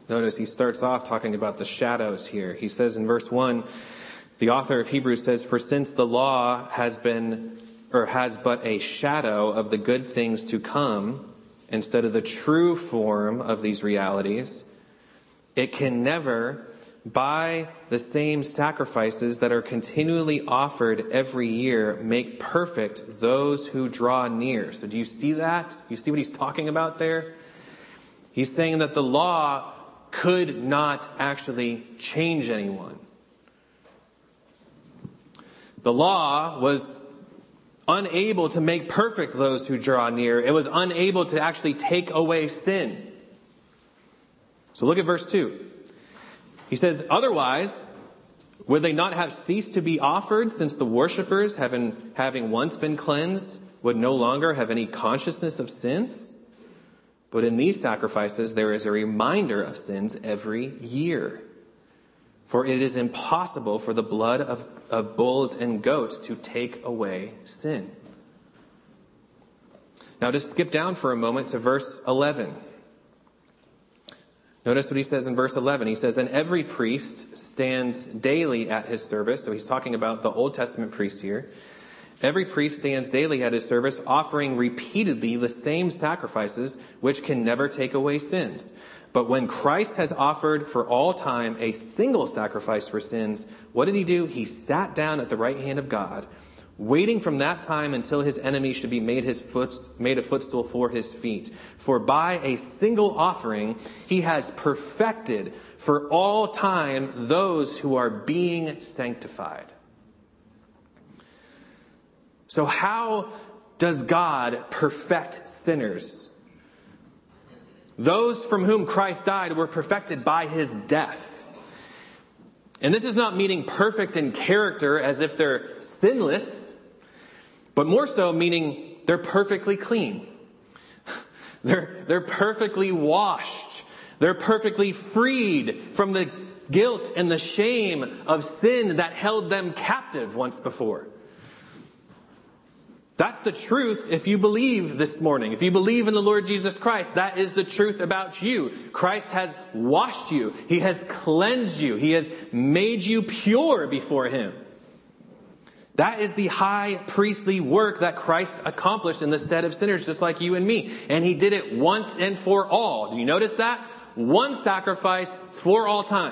Speaker 1: Notice he starts off talking about the shadows here. He says in verse one, the author of Hebrews says, "For since the law has been, or has but a shadow of the good things to come, instead of the true form of these realities, it can never, by the same sacrifices that are continually offered every year, make perfect those who draw near." So do you see that? You see what he's talking about there? He's saying that the law could not actually change anyone. The law was unable to make perfect those who draw near. It was unable to actually take away sin. So look at verse two. He says, "Otherwise, would they not have ceased to be offered, since the worshippers, having, having once been cleansed, would no longer have any consciousness of sins? But in these sacrifices there is a reminder of sins every year. For it is impossible for the blood of, of bulls and goats to take away sin." Now just skip down for a moment to verse eleven. Notice what he says in verse eleven. He says, "And every priest stands daily at his service." So he's talking about the Old Testament priest here. "Every priest stands daily at his service, offering repeatedly the same sacrifices, which can never take away sins. But when Christ has offered for all time a single sacrifice for sins, what did he do? He sat down at the right hand of God, waiting from that time until his enemy should be made his foot, made a footstool for his feet. For by a single offering, he has perfected for all time those who are being sanctified." So how does God perfect sinners? Those from whom Christ died were perfected by his death. And this is not meaning perfect in character as if they're sinless, but more so meaning they're perfectly clean. They're, they're perfectly washed. They're perfectly freed from the guilt and the shame of sin that held them captive once before. That's the truth if you believe this morning. If you believe in the Lord Jesus Christ, that is the truth about you. Christ has washed you. He has cleansed you. He has made you pure before him. That is the high priestly work that Christ accomplished in the stead of sinners, just like you and me. And he did it once and for all. Do you notice that? One sacrifice for all time.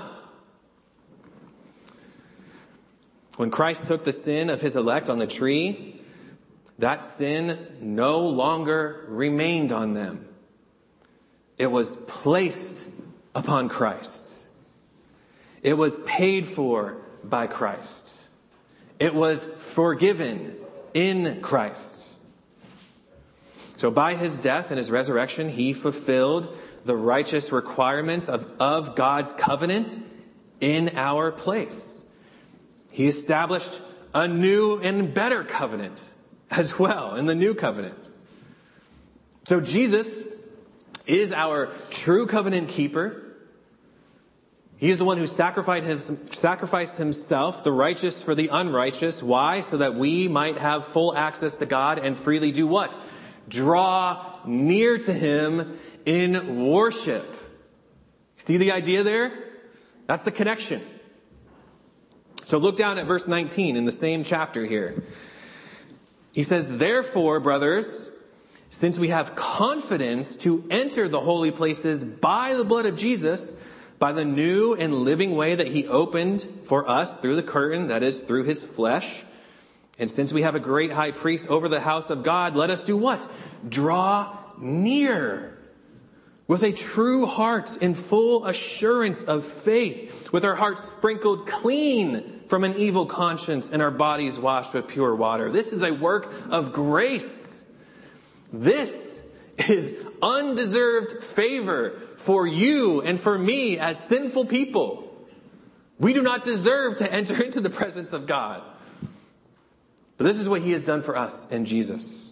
Speaker 1: When Christ took the sin of his elect on the tree, that sin no longer remained on them. It was placed upon Christ. It was paid for by Christ. It was forgiven in Christ. So by his death and his resurrection, he fulfilled the righteous requirements of, of God's covenant in our place. He established a new and better covenant as well in the new covenant. So Jesus is our true covenant keeper. He is the one who sacrificed, him, sacrificed himself, the righteous for the unrighteous. Why? So that we might have full access to God and freely do what? Draw near to him in worship. See the idea there? That's the connection. So look down at verse nineteen in the same chapter here. He says, "Therefore, brothers, since we have confidence to enter the holy places by the blood of Jesus, by the new and living way that he opened for us through the curtain, that is, through his flesh, and since we have a great high priest over the house of God, let us do what? Draw near with a true heart in full assurance of faith, with our hearts sprinkled clean from an evil conscience and our bodies washed with pure water." This is a work of grace. This is undeserved favor for you and for me as sinful people. We do not deserve to enter into the presence of God. But this is what he has done for us in Jesus.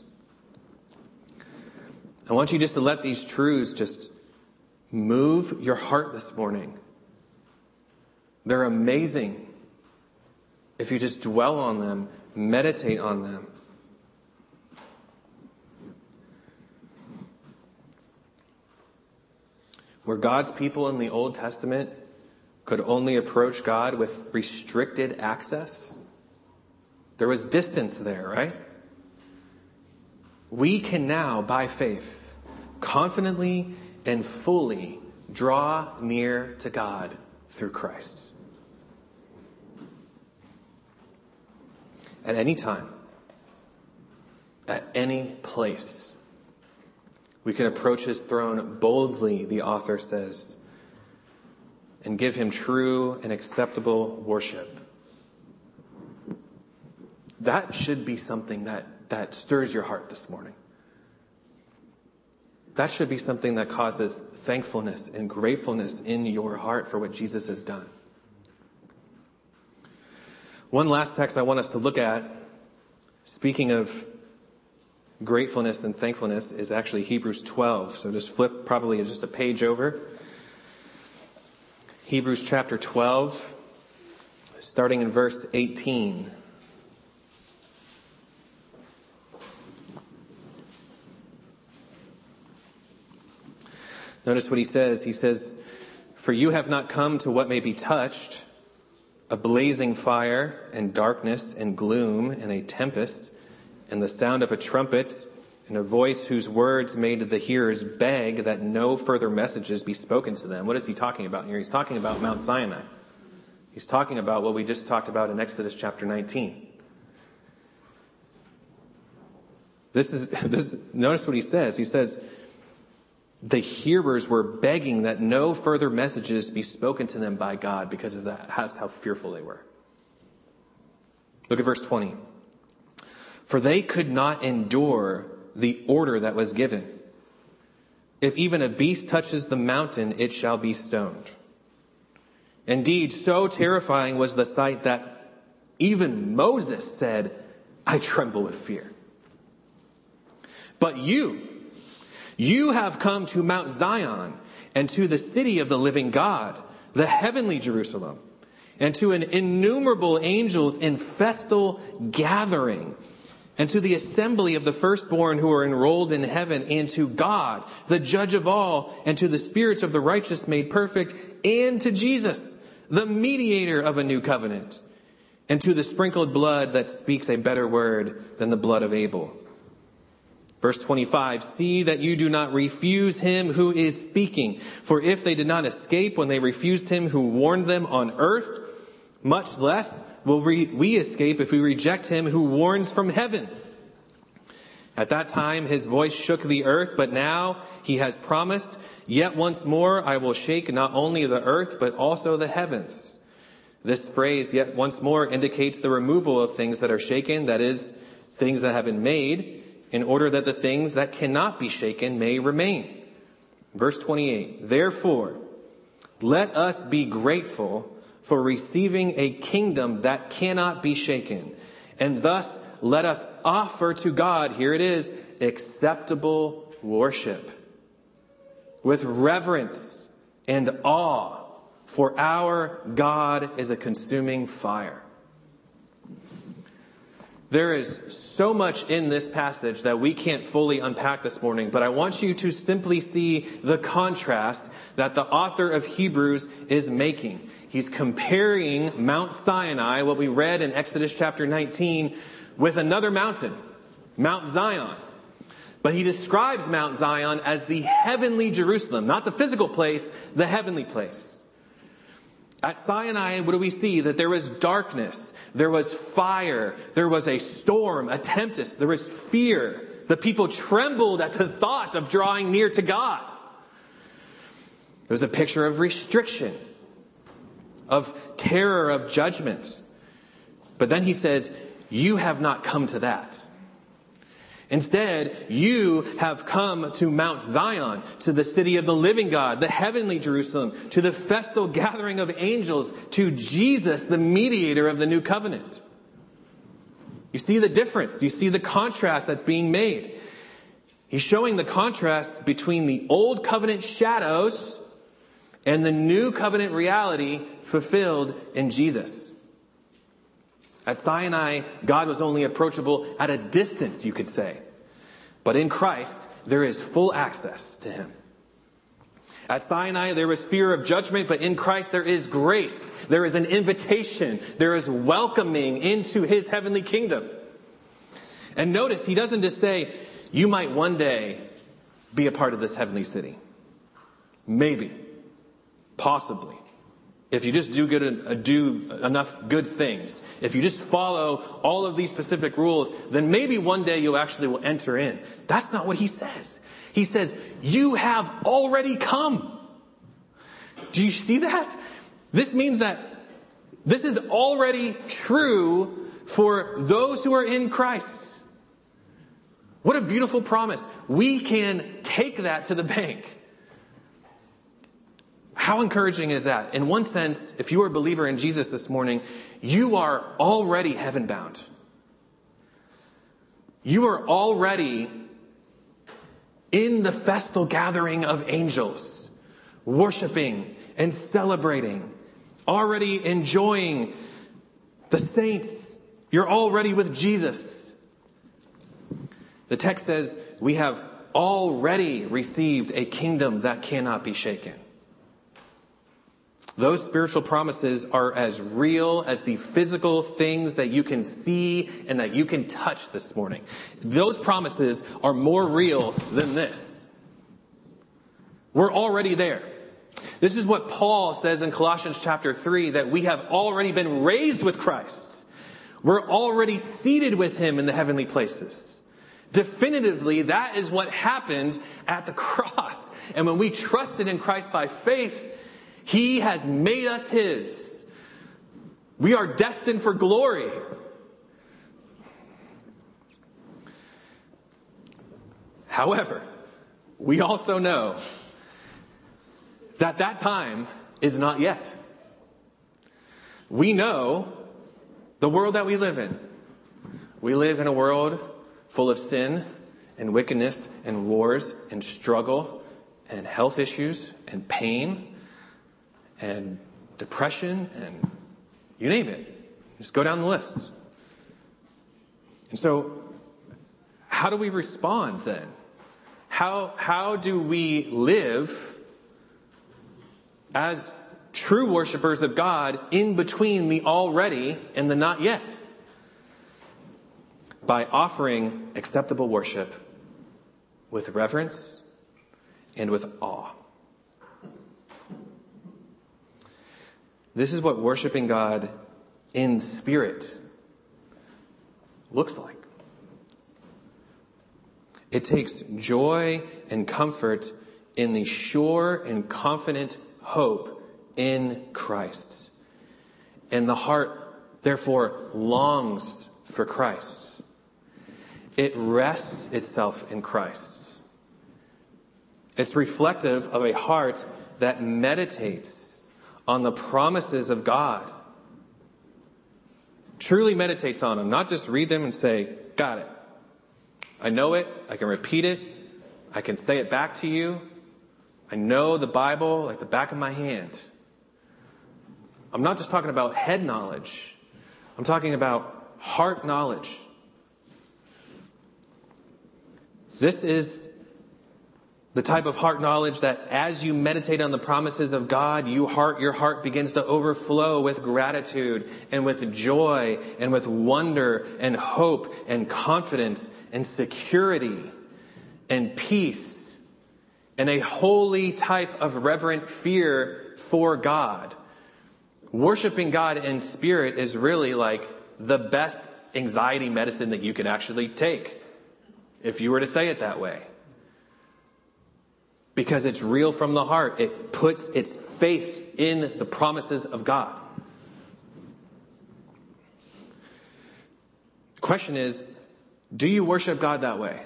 Speaker 1: I want you just to let these truths just move your heart this morning. They're amazing. If you just dwell on them, meditate on them. where God's people in the Old Testament could only approach God with restricted access. There was distance there, right? We can now, by faith, confidently and fully draw near to God through Christ. At any time, at any place, we can approach his throne boldly, the author says, and give him true and acceptable worship. That should be something that, that stirs your heart this morning. That should be something that causes thankfulness and gratefulness in your heart for what Jesus has done. One last text I want us to look at, speaking of gratefulness and thankfulness, is actually Hebrews twelve. So just flip probably just a page over. Hebrews chapter twelve, starting in verse eighteen. Notice what he says. He says, "For you have not come to what may be touched, a blazing fire and darkness and gloom and a tempest and the sound of a trumpet and a voice whose words made the hearers beg that no further messages be spoken to them." What is he talking about here? He's talking about Mount Sinai. He's talking about what we just talked about in Exodus chapter nineteen. This is, this, notice what he says. He says, the hearers were begging that no further messages be spoken to them by God because of that. That's how fearful they were. Look at verse twenty. "For they could not endure the order that was given. If even a beast touches the mountain, it shall be stoned. Indeed, so terrifying was the sight that even Moses said, 'I tremble with fear.' But you, You have come to Mount Zion and to the city of the living God, the heavenly Jerusalem, and to an innumerable angels in festal gathering, and to the assembly of the firstborn who are enrolled in heaven, and to God, the judge of all, and to the spirits of the righteous made perfect, and to Jesus, the mediator of a new covenant, and to the sprinkled blood that speaks a better word than the blood of Abel." Verse twenty-five, "See that you do not refuse him who is speaking. For if they did not escape when they refused him who warned them on earth, much less will we, we escape if we reject him who warns from heaven. At that time his voice shook the earth, but now he has promised, 'Yet once more I will shake not only the earth, but also the heavens.'" This phrase, "yet once more," indicates the removal of things that are shaken, that is, things that have been made, in order that the things that cannot be shaken may remain. Verse twenty-eight, "Therefore, let us be grateful for receiving a kingdom that cannot be shaken. And thus let us offer to God," here it is, "acceptable worship with reverence and awe, for our God is a consuming fire." There is so much in this passage that we can't fully unpack this morning, but I want you to simply see the contrast that the author of Hebrews is making. He's comparing Mount Sinai, what we read in Exodus chapter nineteen, with another mountain, Mount Zion. But he describes Mount Zion as the heavenly Jerusalem, not the physical place, the heavenly place. At Sinai, what do we see? That there was darkness, there was fire, there was a storm, a tempest, there was fear. The people trembled at the thought of drawing near to God. It was a picture of restriction, of terror, of judgment. But then he says, you have not come to that. Instead, you have come to Mount Zion, to the city of the living God, the heavenly Jerusalem, to the festal gathering of angels, to Jesus, the mediator of the new covenant. You see the difference. You see the contrast that's being made. He's showing the contrast between the old covenant shadows and the new covenant reality fulfilled in Jesus. At Sinai, God was only approachable at a distance, you could say. But in Christ, there is full access to him. At Sinai, there was fear of judgment, but in Christ there is grace. There is an invitation. There is welcoming into his heavenly kingdom. And notice, he doesn't just say, you might one day be a part of this heavenly city. Maybe. Possibly. If you just do good, do enough good things. If you just follow all of these specific rules, then maybe one day you actually will enter in. That's not what he says. He says, you have already come. Do you see that? This means that this is already true for those who are in Christ. What a beautiful promise. We can take that to the bank. How encouraging is that? In one sense, if you are a believer in Jesus this morning, you are already heaven bound. You are already in the festal gathering of angels, worshiping and celebrating, already enjoying the saints. You're already with Jesus. The text says we have already received a kingdom that cannot be shaken. Those spiritual promises are as real as the physical things that you can see and that you can touch this morning. Those promises are more real than this. We're already there. This is what Paul says in Colossians chapter three, that we have already been raised with Christ. We're already seated with him in the heavenly places. Definitively, that is what happened at the cross. And when we trusted in Christ by faith, he has made us his. We are destined for glory. However, we also know that that time is not yet. We know the world that we live in. We live in a world full of sin and wickedness and wars and struggle and health issues and pain and depression and you name it. Just go down the list. And so, how do we respond then? How, how do we live as true worshipers of God in between the already and the not yet? By offering acceptable worship with reverence and with awe. This is what worshiping God in spirit looks like. It takes joy and comfort in the sure and confident hope in Christ. And the heart, therefore, longs for Christ. It rests itself in Christ. It's reflective of a heart that meditates on the promises of God. Truly meditates on them, not just read them and say, got it. I know it. I can repeat it. I can say it back to you. I know the Bible like the back of my hand. I'm not just talking about head knowledge. I'm talking about heart knowledge. This is the type of heart knowledge that as you meditate on the promises of God, you heart, your heart begins to overflow with gratitude and with joy and with wonder and hope and confidence and security and peace and a holy type of reverent fear for God. Worshiping God in spirit is really like the best anxiety medicine that you can actually take, if you were to say it that way. Because it's real from the heart. It puts its faith in the promises of God. The question is, do you worship God that way?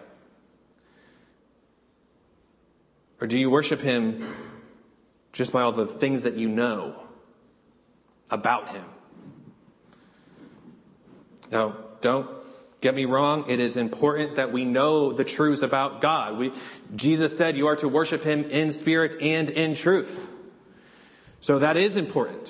Speaker 1: Or do you worship Him just by all the things that you know about Him? Now, don't get me wrong. It is important that we know the truths about God. We, Jesus said you are to worship Him in spirit and in truth. So that is important.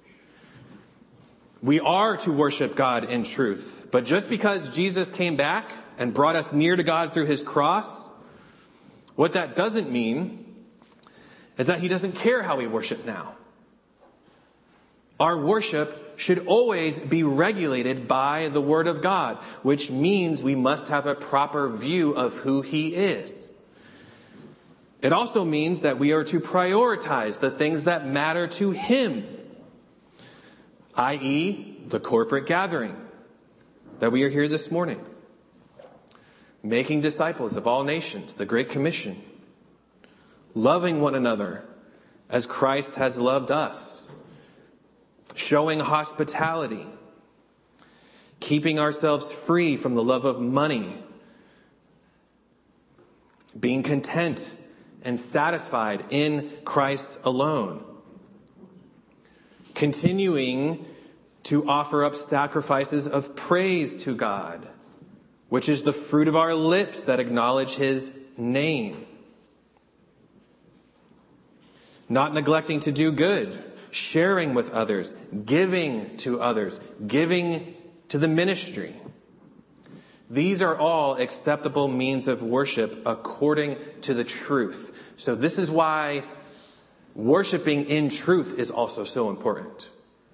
Speaker 1: We are to worship God in truth. But just because Jesus came back and brought us near to God through His cross, what that doesn't mean is that he doesn't care how we worship now. Our worship should always be regulated by the Word of God, which means we must have a proper view of who he is. It also means that we are to prioritize the things that matter to him, that is the corporate gathering that we are here this morning. Making disciples of all nations, the Great Commission. Loving one another as Christ has loved us. Showing hospitality. Keeping ourselves free from the love of money. Being content and satisfied in Christ alone. Continuing to offer up sacrifices of praise to God, which is the fruit of our lips that acknowledge his name. Not neglecting to do good, sharing with others, giving to others, giving to the ministry. These are all acceptable means of worship according to the truth. So this is why worshiping in truth is also so important.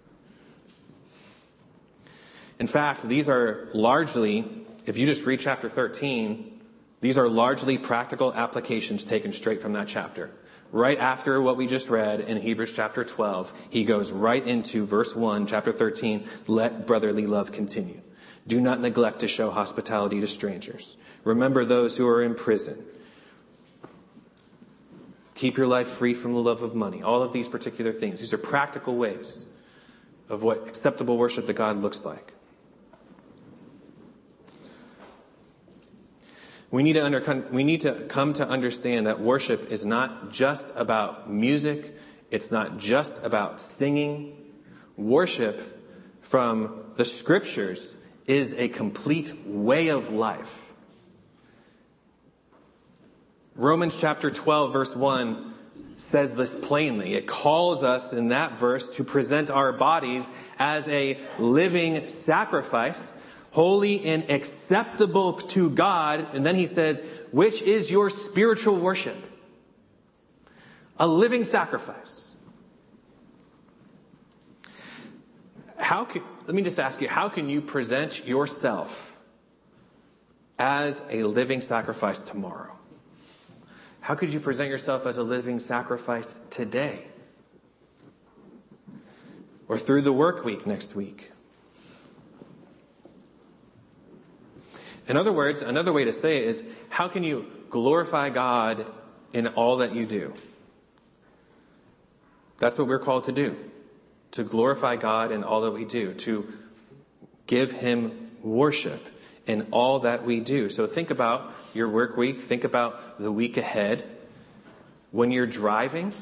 Speaker 1: In fact, these are largely, if you just read chapter thirteen, these are largely practical applications taken straight from that chapter. Right after what we just read in Hebrews chapter twelve, he goes right into verse one, chapter thirteen, let brotherly love continue. Do not neglect to show hospitality to strangers. Remember those who are in prison. Keep your life free from the love of money. All of these particular things. These are practical ways of what acceptable worship to God looks like. We need to under, we need to come to understand that worship is not just about music. It's not just about singing. Worship from the scriptures is a complete way of life. Romans chapter twelve verse one says this plainly. It calls us in that verse to present our bodies as a living sacrifice, holy and acceptable to God. And then he says, which is your spiritual worship? A living sacrifice. How can, let me just ask you, how can you present yourself as a living sacrifice tomorrow? How could you present yourself as a living sacrifice today? Or through the work week next week? In other words, another way to say it is, how can you glorify God in all that you do? That's what we're called to do. To glorify God in all that we do. To give him worship in all that we do. So think about your work week. Think about the week ahead. When you're driving,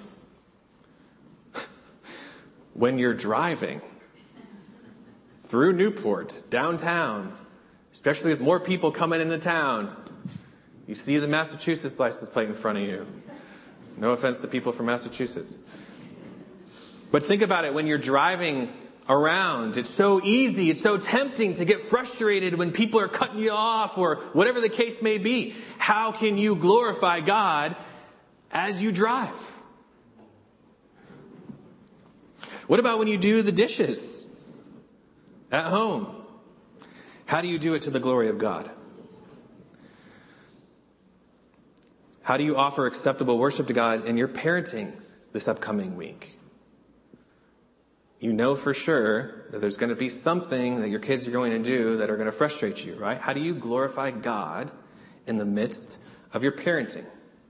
Speaker 1: when you're driving through Newport, downtown, especially with more people coming into town, you see the Massachusetts license plate in front of you. No offense to people from Massachusetts. But think about it when you're driving around. It's so easy, it's so tempting to get frustrated when people are cutting you off or whatever the case may be. How can you glorify God as you drive? What about when you do the dishes at home? How do you do it to the glory of God? How do you offer acceptable worship to God in your parenting this upcoming week? You know for sure that there's going to be something that your kids are going to do that are going to frustrate you, right? How do you glorify God in the midst of your parenting?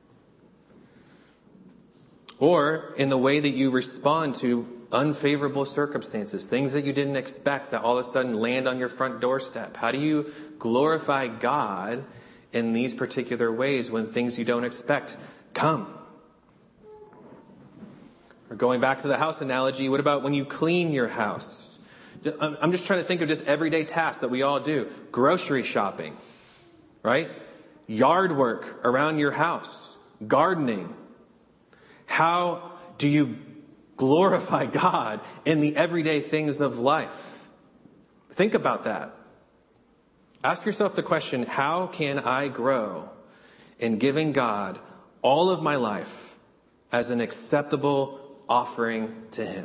Speaker 1: Or in the way that you respond to unfavorable circumstances, things that you didn't expect that all of a sudden land on your front doorstep. How do you glorify God in these particular ways when things you don't expect come? Or going back to the house analogy, what about when you clean your house? I'm just trying to think of just everyday tasks that we all do. Grocery shopping, right? Yard work around your house. Gardening. How do you glorify God in the everyday things of life? Think about that. Ask yourself the question, how can I grow in giving God all of my life as an acceptable offering to him.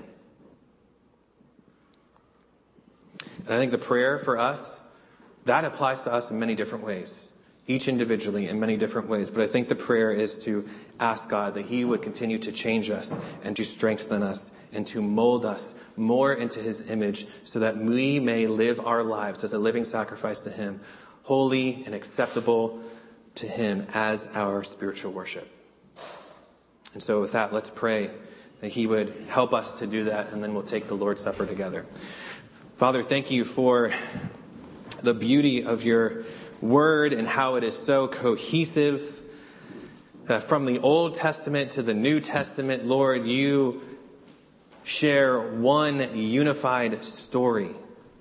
Speaker 1: And I think the prayer for us, that applies to us in many different ways, each individually in many different ways. But I think the prayer is to ask God that he would continue to change us and to strengthen us and to mold us more into his image so that we may live our lives as a living sacrifice to him, holy and acceptable to him as our spiritual worship. And so with that, let's pray that he would help us to do that, and then we'll take the Lord's Supper together. Father, thank you for the beauty of your word and how it is so cohesive. Uh, from the Old Testament to the New Testament, Lord, you share one unified story.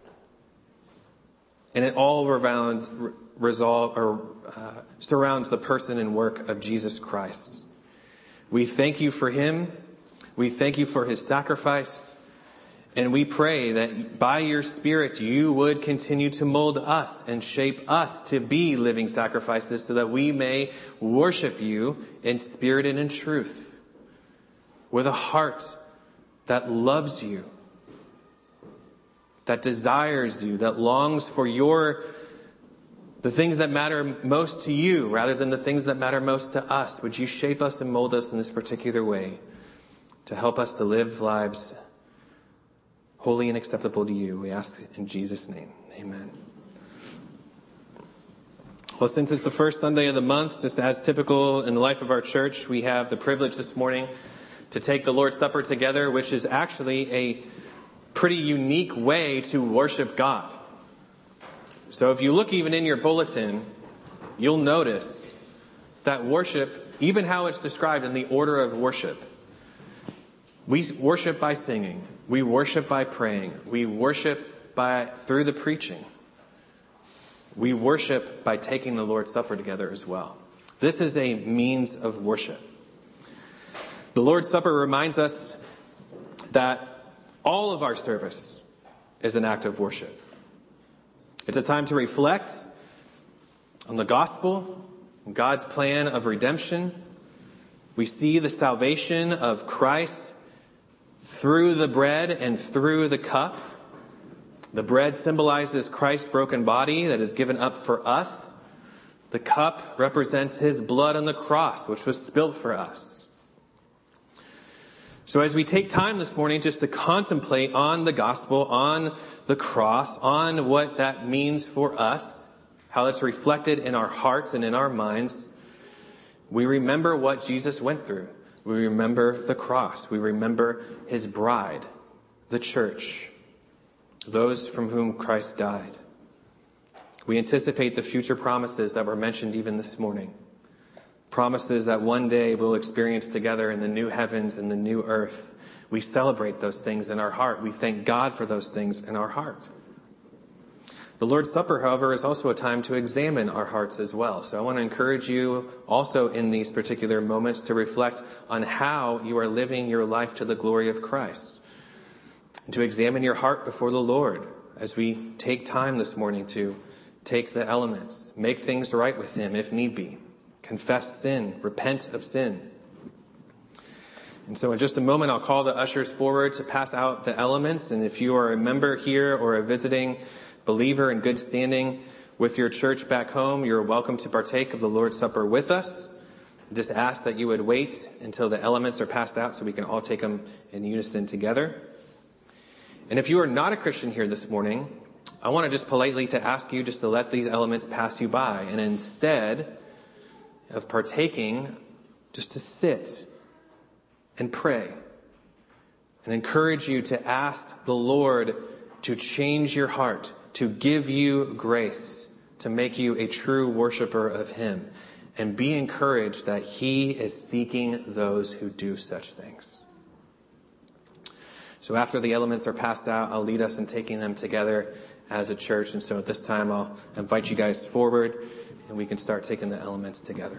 Speaker 1: And it all revolves, resolve, or uh, surrounds the person and work of Jesus Christ. We thank you for him. We thank you for his sacrifice. And we pray that by your Spirit, you would continue to mold us and shape us to be living sacrifices so that we may worship you in spirit and in truth, with a heart that loves you, that desires you, that longs for your, the things that matter most to you rather than the things that matter most to us. Would you shape us and mold us in this particular way to help us to live lives holy and acceptable to you? We ask in Jesus' name. Amen. Well, since it's the first Sunday of the month, just as typical in the life of our church, we have the privilege this morning to take the Lord's Supper together, which is actually a pretty unique way to worship God. So if you look even in your bulletin, you'll notice that worship, even how it's described in the order of worship, we worship by singing. We worship by praying. We worship by through the preaching. We worship by taking the Lord's Supper together as well. This is a means of worship. The Lord's Supper reminds us that all of our service is an act of worship. It's a time to reflect on the gospel, God's plan of redemption. We see the salvation of Christ through the bread and through the cup. The bread symbolizes Christ's broken body that is given up for us. The cup represents his blood on the cross, which was spilt for us. So as we take time this morning just to contemplate on the gospel, on the cross, on what that means for us, how it's reflected in our hearts and in our minds, we remember what Jesus went through. We remember the cross. We remember his bride, the church, those from whom Christ died. We anticipate the future promises that were mentioned even this morning. Promises that one day we'll experience together in the new heavens and the new earth. We celebrate those things in our heart. We thank God for those things in our heart. The Lord's Supper, however, is also a time to examine our hearts as well. So I want to encourage you also in these particular moments to reflect on how you are living your life to the glory of Christ. And to examine your heart before the Lord as we take time this morning to take the elements, make things right with him if need be, confess sin, repent of sin. And so in just a moment, I'll call the ushers forward to pass out the elements. And if you are a member here or a visiting believer in good standing with your church back home, you're welcome to partake of the Lord's Supper with us. Just ask that you would wait until the elements are passed out so we can all take them in unison together. And if you are not a Christian here this morning, I want to just politely to ask you just to let these elements pass you by, and instead of partaking, just to sit and pray and encourage you to ask the Lord to change your heart, to give you grace, to make you a true worshiper of him. And be encouraged that he is seeking those who do such things. So after the elements are passed out, I'll lead us in taking them together as a church. And so at this time, I'll invite you guys forward and we can start taking the elements together.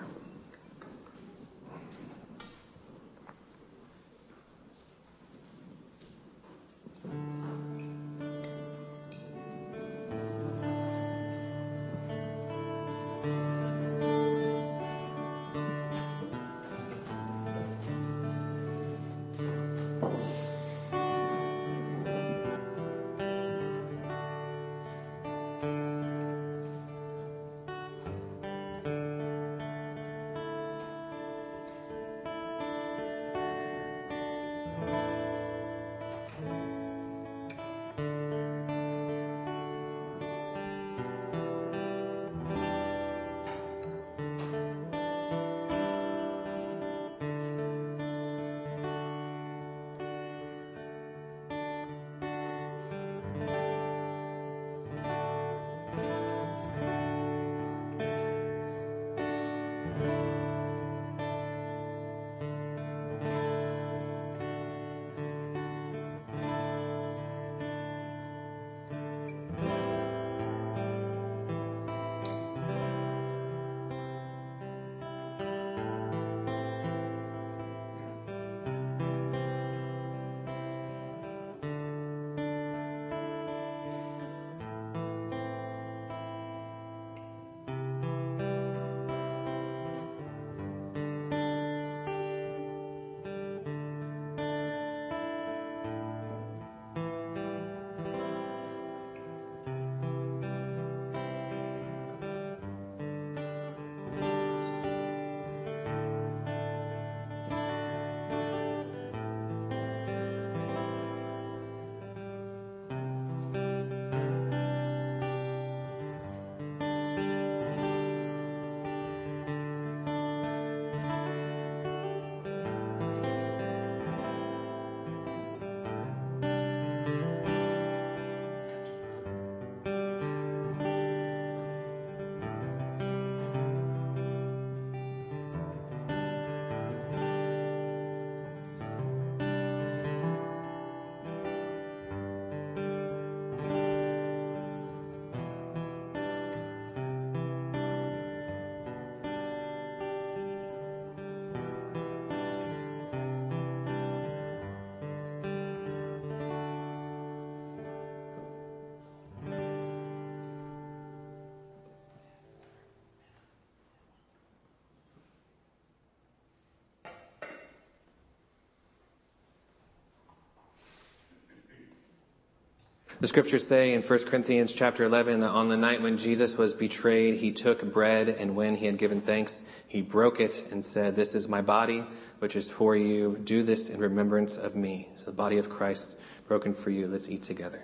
Speaker 1: The scriptures say in First Corinthians chapter eleven that on the night when Jesus was betrayed, he took bread, and when he had given thanks, he broke it and said, "This is my body, which is for you. Do this in remembrance of me." So the body of Christ broken for you. Let's eat together.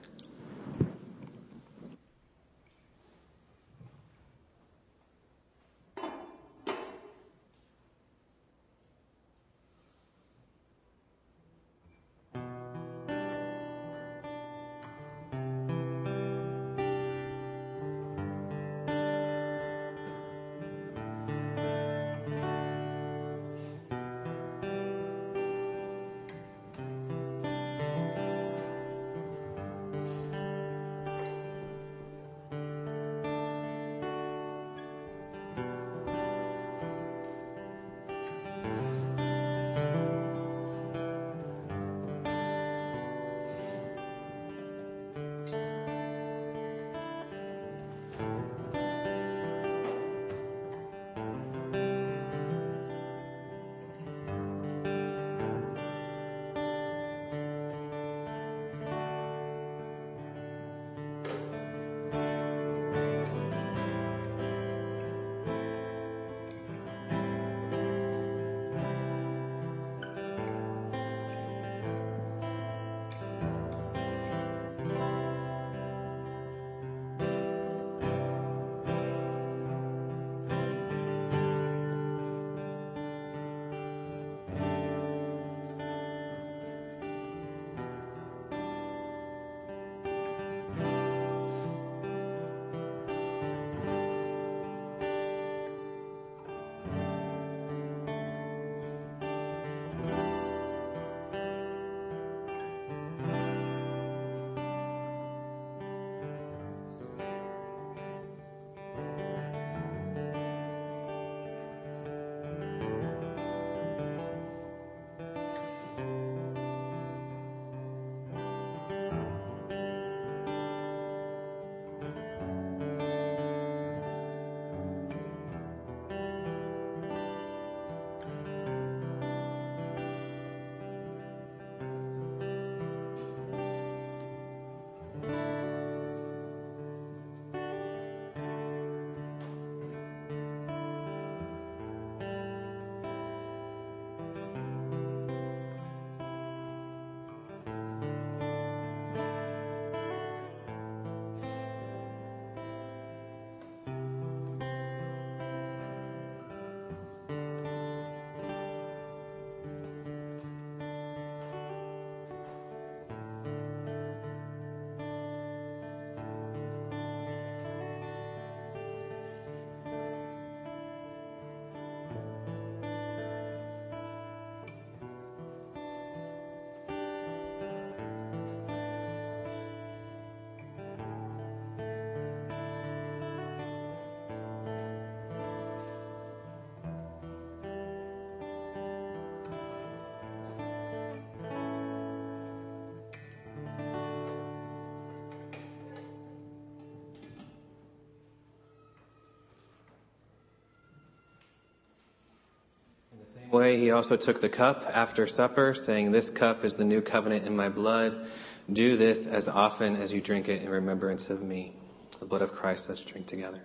Speaker 1: Way he also took the cup after supper, saying, "This cup is the new covenant in my blood. Do this as often as you drink it in remembrance of me." The blood of Christ, let's drink together.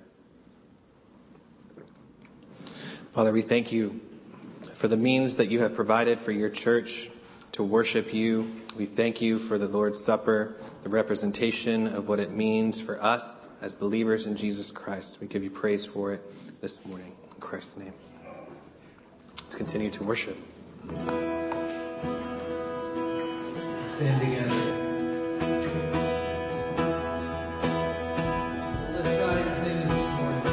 Speaker 1: Father, we thank you for the means that you have provided for your church to worship you. We thank you for the Lord's Supper, the representation of what it means for us as believers in Jesus Christ. We give you praise for it this morning. In Christ's name. Let's continue to worship.
Speaker 2: Stand together. Let's try his name this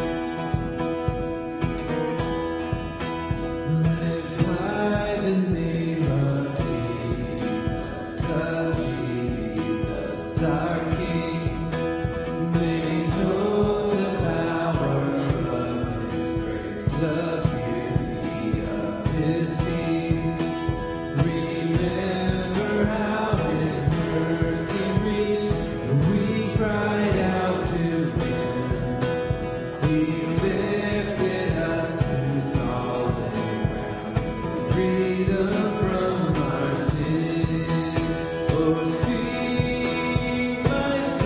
Speaker 2: morning. Lift high the name of Jesus, of Jesus, our King. Make known the power of his grace, the His peace. Remember how his mercy reached. We cried out to him. He lifted us to solid ground. Freedom from our sin. Oh, sing, my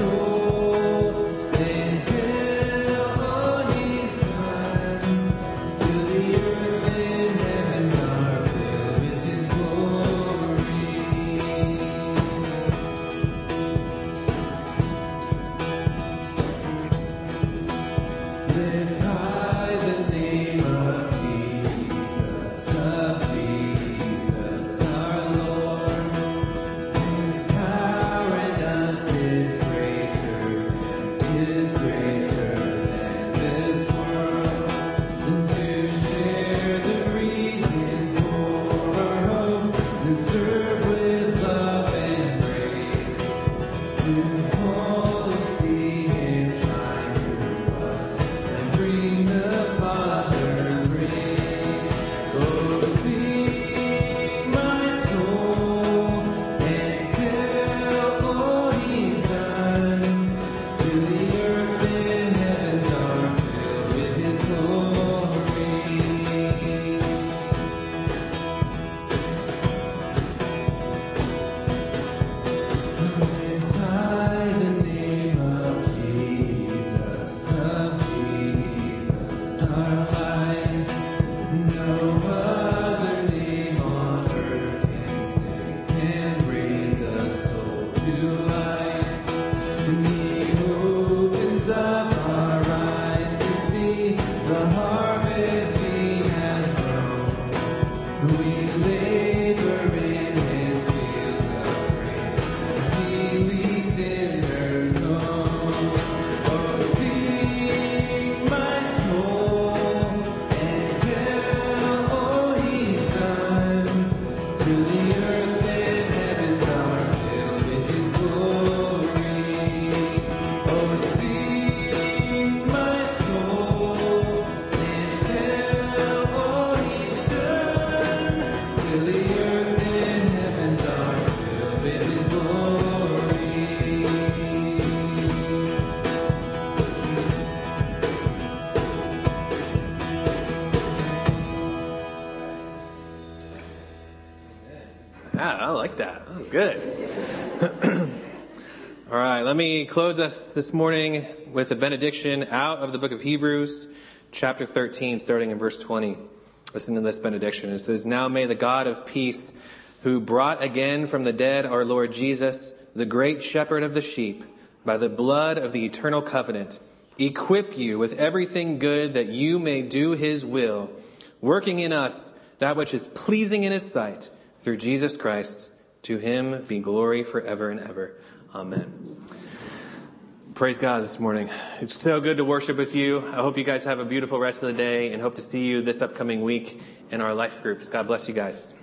Speaker 1: Yeah, I like that. That was good. All right, let me close us this morning with a benediction out of the book of Hebrews, chapter thirteen, starting in verse twenty. Listen to this benediction. It says, "Now may the God of peace, who brought again from the dead our Lord Jesus, the great shepherd of the sheep, by the blood of the eternal covenant, equip you with everything good that you may do his will, working in us that which is pleasing in his sight, through Jesus Christ. To him be glory forever and ever. Amen." Praise God this morning. It's so good to worship with you. I hope you guys have a beautiful rest of the day and hope to see you this upcoming week in our life groups. God bless you guys.